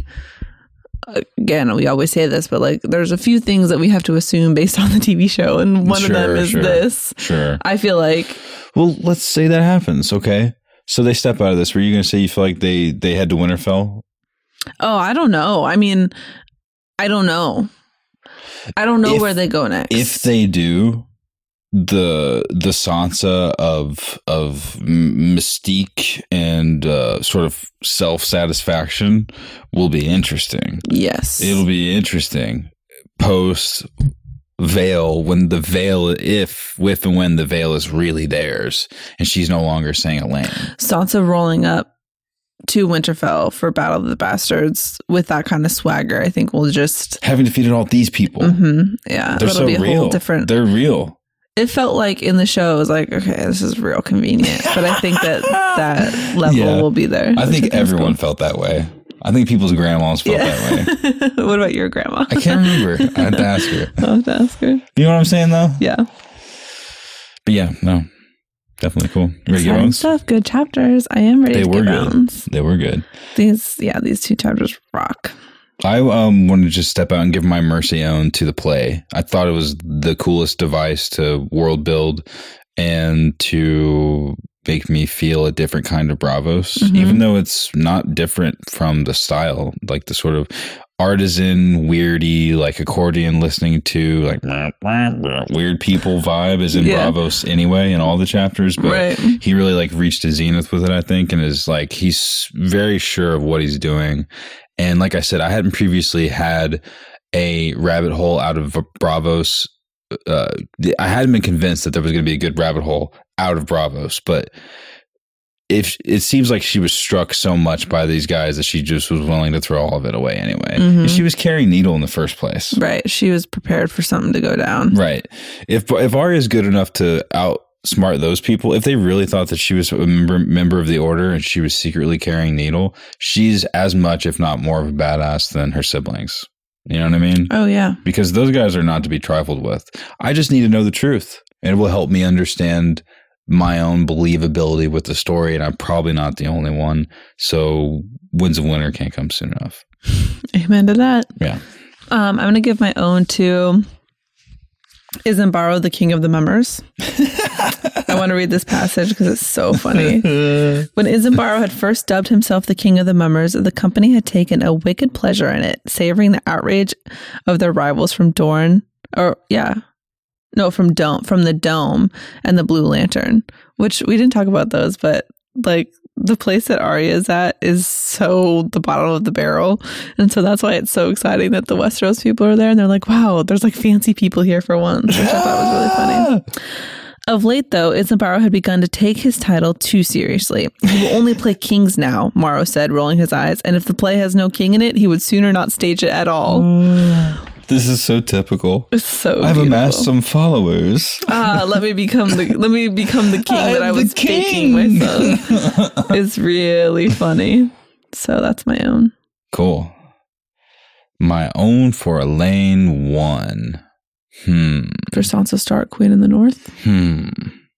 Again, we always say this, but like there's a few things that we have to assume based on the T V show, and one sure, of them is sure, this. Sure. I feel like. Well, let's say that happens. Okay. So they step out of this. Were you going to say you feel like they, they head to Winterfell? Oh, I don't know. I mean, I don't know. I don't know if, where they go next. If they do, the the Sansa of of mystique and uh, sort of self satisfaction will be interesting. Yes, it'll be interesting post Vale, when the Vale, if with and when the Vale is really theirs, and she's no longer saying a lane. Sansa rolling up to Winterfell for Battle of the Bastards with that kind of swagger, I think we'll just having defeated all these people. Mm-hmm, yeah, they're it'll so be a real. whole different. They're real. It felt like in the show, it was like, okay, this is real convenient, but I think that that level Yeah. will be there. I think that's everyone cool. felt that way. I think people's grandmas felt Yeah. that way. What about your grandma? I can't remember. I had to ask her. I'll have to ask her. You know what I'm saying, though? Yeah. But yeah, no. Definitely cool. You ready to give Exciting bones? stuff. Good chapters. I am ready They to were give good. bones. They were good. These, yeah, these two chapters rock. I um want to just step out and give my Mercy Own to the play. I thought it was the coolest device to world build and to make me feel a different kind of Bravos, Mhm. even though it's not different from the style, like the sort of artisan, weirdy, like accordion listening to like weird people vibe is in Yeah. Bravos anyway in all the chapters, but Right. he really like reached a zenith with it, I think, and is like he's very sure of what he's doing. And like I said, I hadn't previously had a rabbit hole out of Bravos. Uh, I hadn't been convinced that there was going to be a good rabbit hole out of Bravos, but if it seems like she was struck so much by these guys that she just was willing to throw all of it away anyway. Mhm. And she was carrying Needle in the first place. Right. She was prepared for something to go down. Right. If if Arya is good enough to outsmart those people, if they really thought that she was a member, member of the Order and she was secretly carrying Needle, she's as much, if not more, of a badass than her siblings. You know what I mean? Oh, yeah. Because those guys are not to be trifled with. I just need to know the truth, and it will help me understand my own believability with the story, and I'm probably not the only one. So Winds of Winter can't come soon enough. Amen to that. Yeah. Um, I'm going to give my own to Isambaro, the King of the Mummers. I want to read this passage because it's so funny. When Isambaro had first dubbed himself the King of the Mummers, the company had taken a wicked pleasure in it, savoring the outrage of their rivals from Dorne, or yeah, no, from Dome, from the Dome and the Blue Lantern, which we didn't talk about those, but like the place that Arya is at is so the bottom of the barrel. And so that's why it's so exciting that the Westeros people are there. And they're like, wow, there's like fancy people here for once, which I thought was really funny. Of late, though, Isambaro had begun to take his title too seriously. He will only play kings now, Morrow said, rolling his eyes. And if the play has no king in it, he would sooner not stage it at all. This is so typical. It's so I've beautiful. amassed some followers. Ah, let me become the let me become the king that I I'm was the faking king. myself. It's really funny. So that's my own. Cool. My own for Elaine one. Hmm. For Sansa Stark, Queen in the North. Hmm.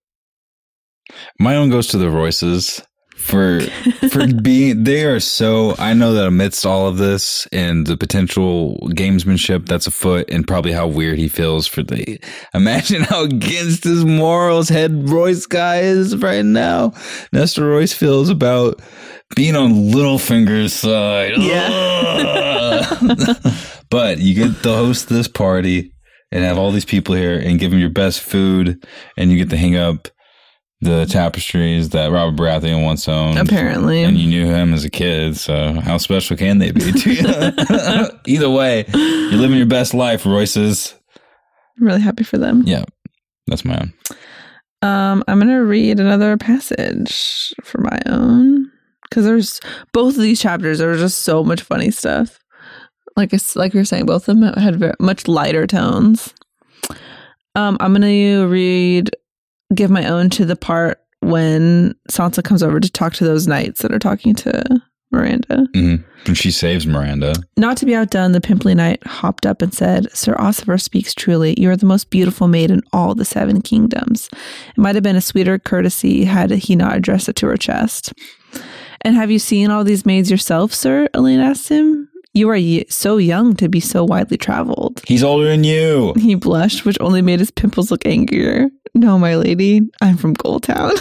My own goes to the Royces for for being. They are so. I know that amidst all of this and the potential gamesmanship that's afoot, and probably how weird he feels for the. Imagine how against his morals head Royce guy is right now. Nestor Royce feels about being on Littlefinger's side. Yeah. But you get to host this party and have all these people here and give them your best food, and you get to hang up the tapestries that Robert Baratheon once owned. Apparently. And you knew him as a kid, so how special can they be to you? Either way, you're living your best life, Royces. I'm really happy for them. Yeah, that's my own. Um, I'm going to read another passage for my own. Because there's both of these chapters, there was just so much funny stuff. Like it's like we were saying, both of them had very, much lighter tones. Um, I'm going to read, give my own to the part when Sansa comes over to talk to those knights that are talking to Miranda. Mm-hmm. And she saves Miranda. Not to be outdone, the pimply knight hopped up and said, Sir Ossifer speaks truly. You are the most beautiful maid in all the seven kingdoms. It might have been a sweeter courtesy had he not addressed it to her chest. And have you seen all these maids yourself, sir? Elaine asked him. You are y- so young to be so widely traveled. He's older than you. He blushed, which only made his pimples look angrier. No, my lady, I'm from Goldtown.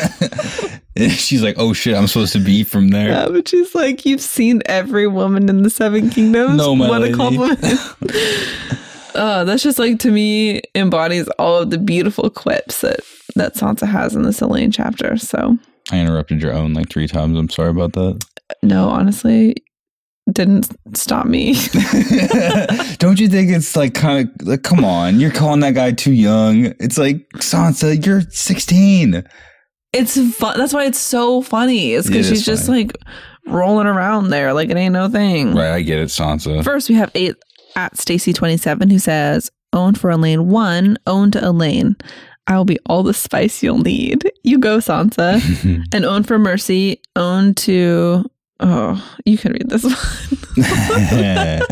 She's like, oh shit, I'm supposed to be from there. Yeah, but she's like, you've seen every woman in the seven kingdoms. No, my what lady. a compliment. uh, that's just like, to me, embodies all of the beautiful quips that, that Sansa has in this Elaine chapter. So I interrupted your own like three times. I'm sorry about that. no, honestly, didn't stop me. Don't you think it's like kind of like, come on, you're calling that guy too young? It's like, Sansa, you're sixteen. It's fun. That's why it's so funny. It's because It is she's just funny. like rolling around there like it ain't no thing. Right, I get it, Sansa. First, we have eight at Stacy twenty-seven who says, own for Elaine one, own to Elaine. I will be all the spice you'll need. You go, Sansa. And own for Mercy, own to... Oh, you can read this one.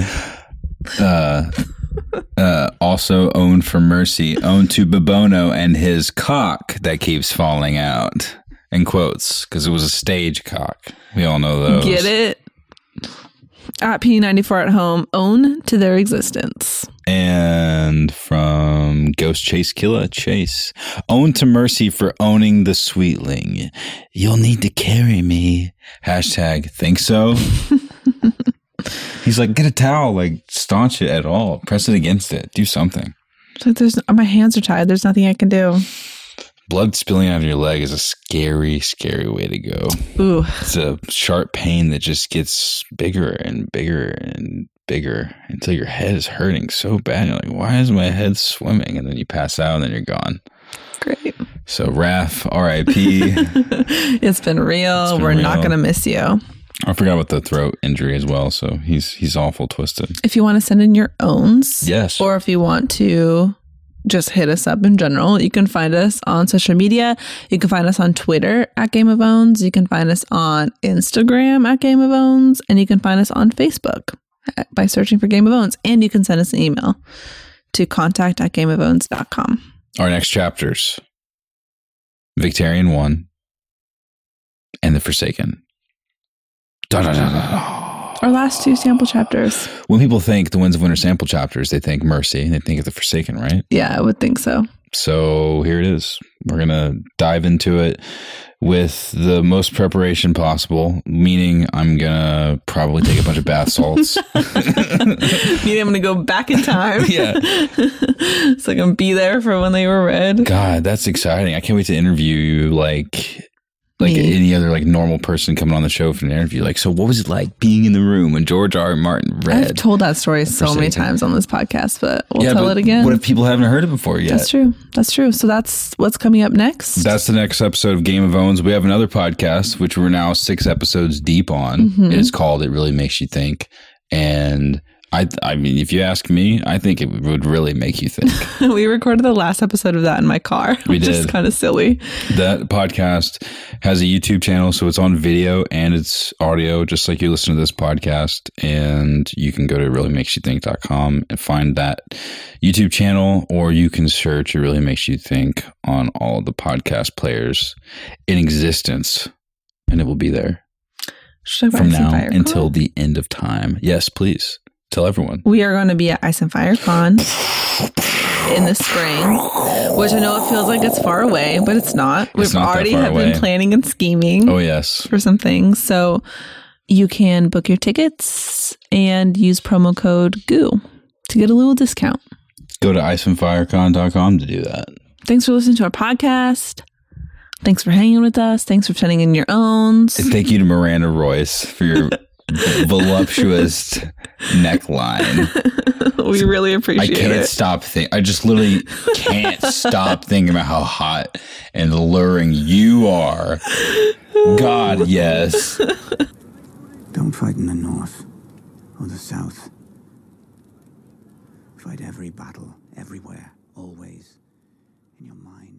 uh, uh, also own for Mercy, own to Babono and his cock that keeps falling out. In quotes, because it was a stage cock. We all know those. Get it? At P ninety-four at home, own to their existence. And from Ghost Chase Killa Chase, own to Mercy for owning the sweetling. You'll need to carry me. Hashtag think so. He's like, get a towel, like staunch it at all. Press it against it. Do something. So there's my hands are tied. There's nothing I can do. Blood spilling out of your leg is a scary, scary way to go. Ooh. It's a sharp pain that just gets bigger and bigger and bigger until your head is hurting so bad. You're like, why is my head swimming? And then you pass out and then you're gone. Great. So, Raph, R I P It's been real. It's been We're real. not going to miss you. I forgot about the throat injury as well. So, he's he's awful twisted. If you want to send in your owns. Yes. Or if you want to just hit us up in general, you can find us on social media. You can find us on Twitter at Game of Owns. You can find us on Instagram at Game of Owns. And you can find us on Facebook at, by searching for Game of Owns. And you can send us an email to contact at game of owns dot com. Our next chapters, Victarion one and The Forsaken. Da, da, da, da, da. Our last two sample chapters. When people think the Winds of Winter sample chapters, they think Mercy. They think of The Forsaken, right? Yeah, I would think so. So here it is. We're going to dive into it with the most preparation possible, meaning I'm going to probably take a bunch of bath salts. Meaning I'm going to go back in time. Yeah. So I can be there for when they were read. God, that's exciting. I can't wait to interview you like like Me. any other like normal person coming on the show for an interview. Like, so what was it like being in the room when George R. R. Martin read? I've told that story so many Forsaken. times on this podcast, but we'll Yeah, tell but it again. What if people haven't heard it before yet? That's true. That's true. So that's what's coming up next. That's the next episode of Game of Owns. We have another podcast, which we're now six episodes deep on. Mm-hmm. It is called It Really Makes You Think. And I I mean, if you ask me, I think it would really make you think. We recorded the last episode of that in my car, We which is did. kind of silly. That podcast has a YouTube channel, so it's on video and it's audio, just like you listen to this podcast. And you can go to really makes you think dot com and find that YouTube channel, or you can search It Really Makes You Think on all the podcast players in existence, and it will be there Should I from buy some now Fire until Con? the end of time. Yes, please tell everyone. We are going to be at Ice and Fire Con in the spring, which I know it feels like it's far away, but it's not. We've not that already far have away. been planning and scheming Oh, yes. for some things. So you can book your tickets and use promo code G O O to get a little discount. Go to ice and fire con dot com to do that. Thanks for listening to our podcast. Thanks for hanging with us. Thanks for sending in your owns. And thank you to Miranda Royce for your voluptuous neckline. We really I appreciate can't it. stop think. I just literally can't stop thinking about how hot and alluring you are. God, yes. Don't fight in the north or the south. Fight every battle, everywhere, always, in your mind.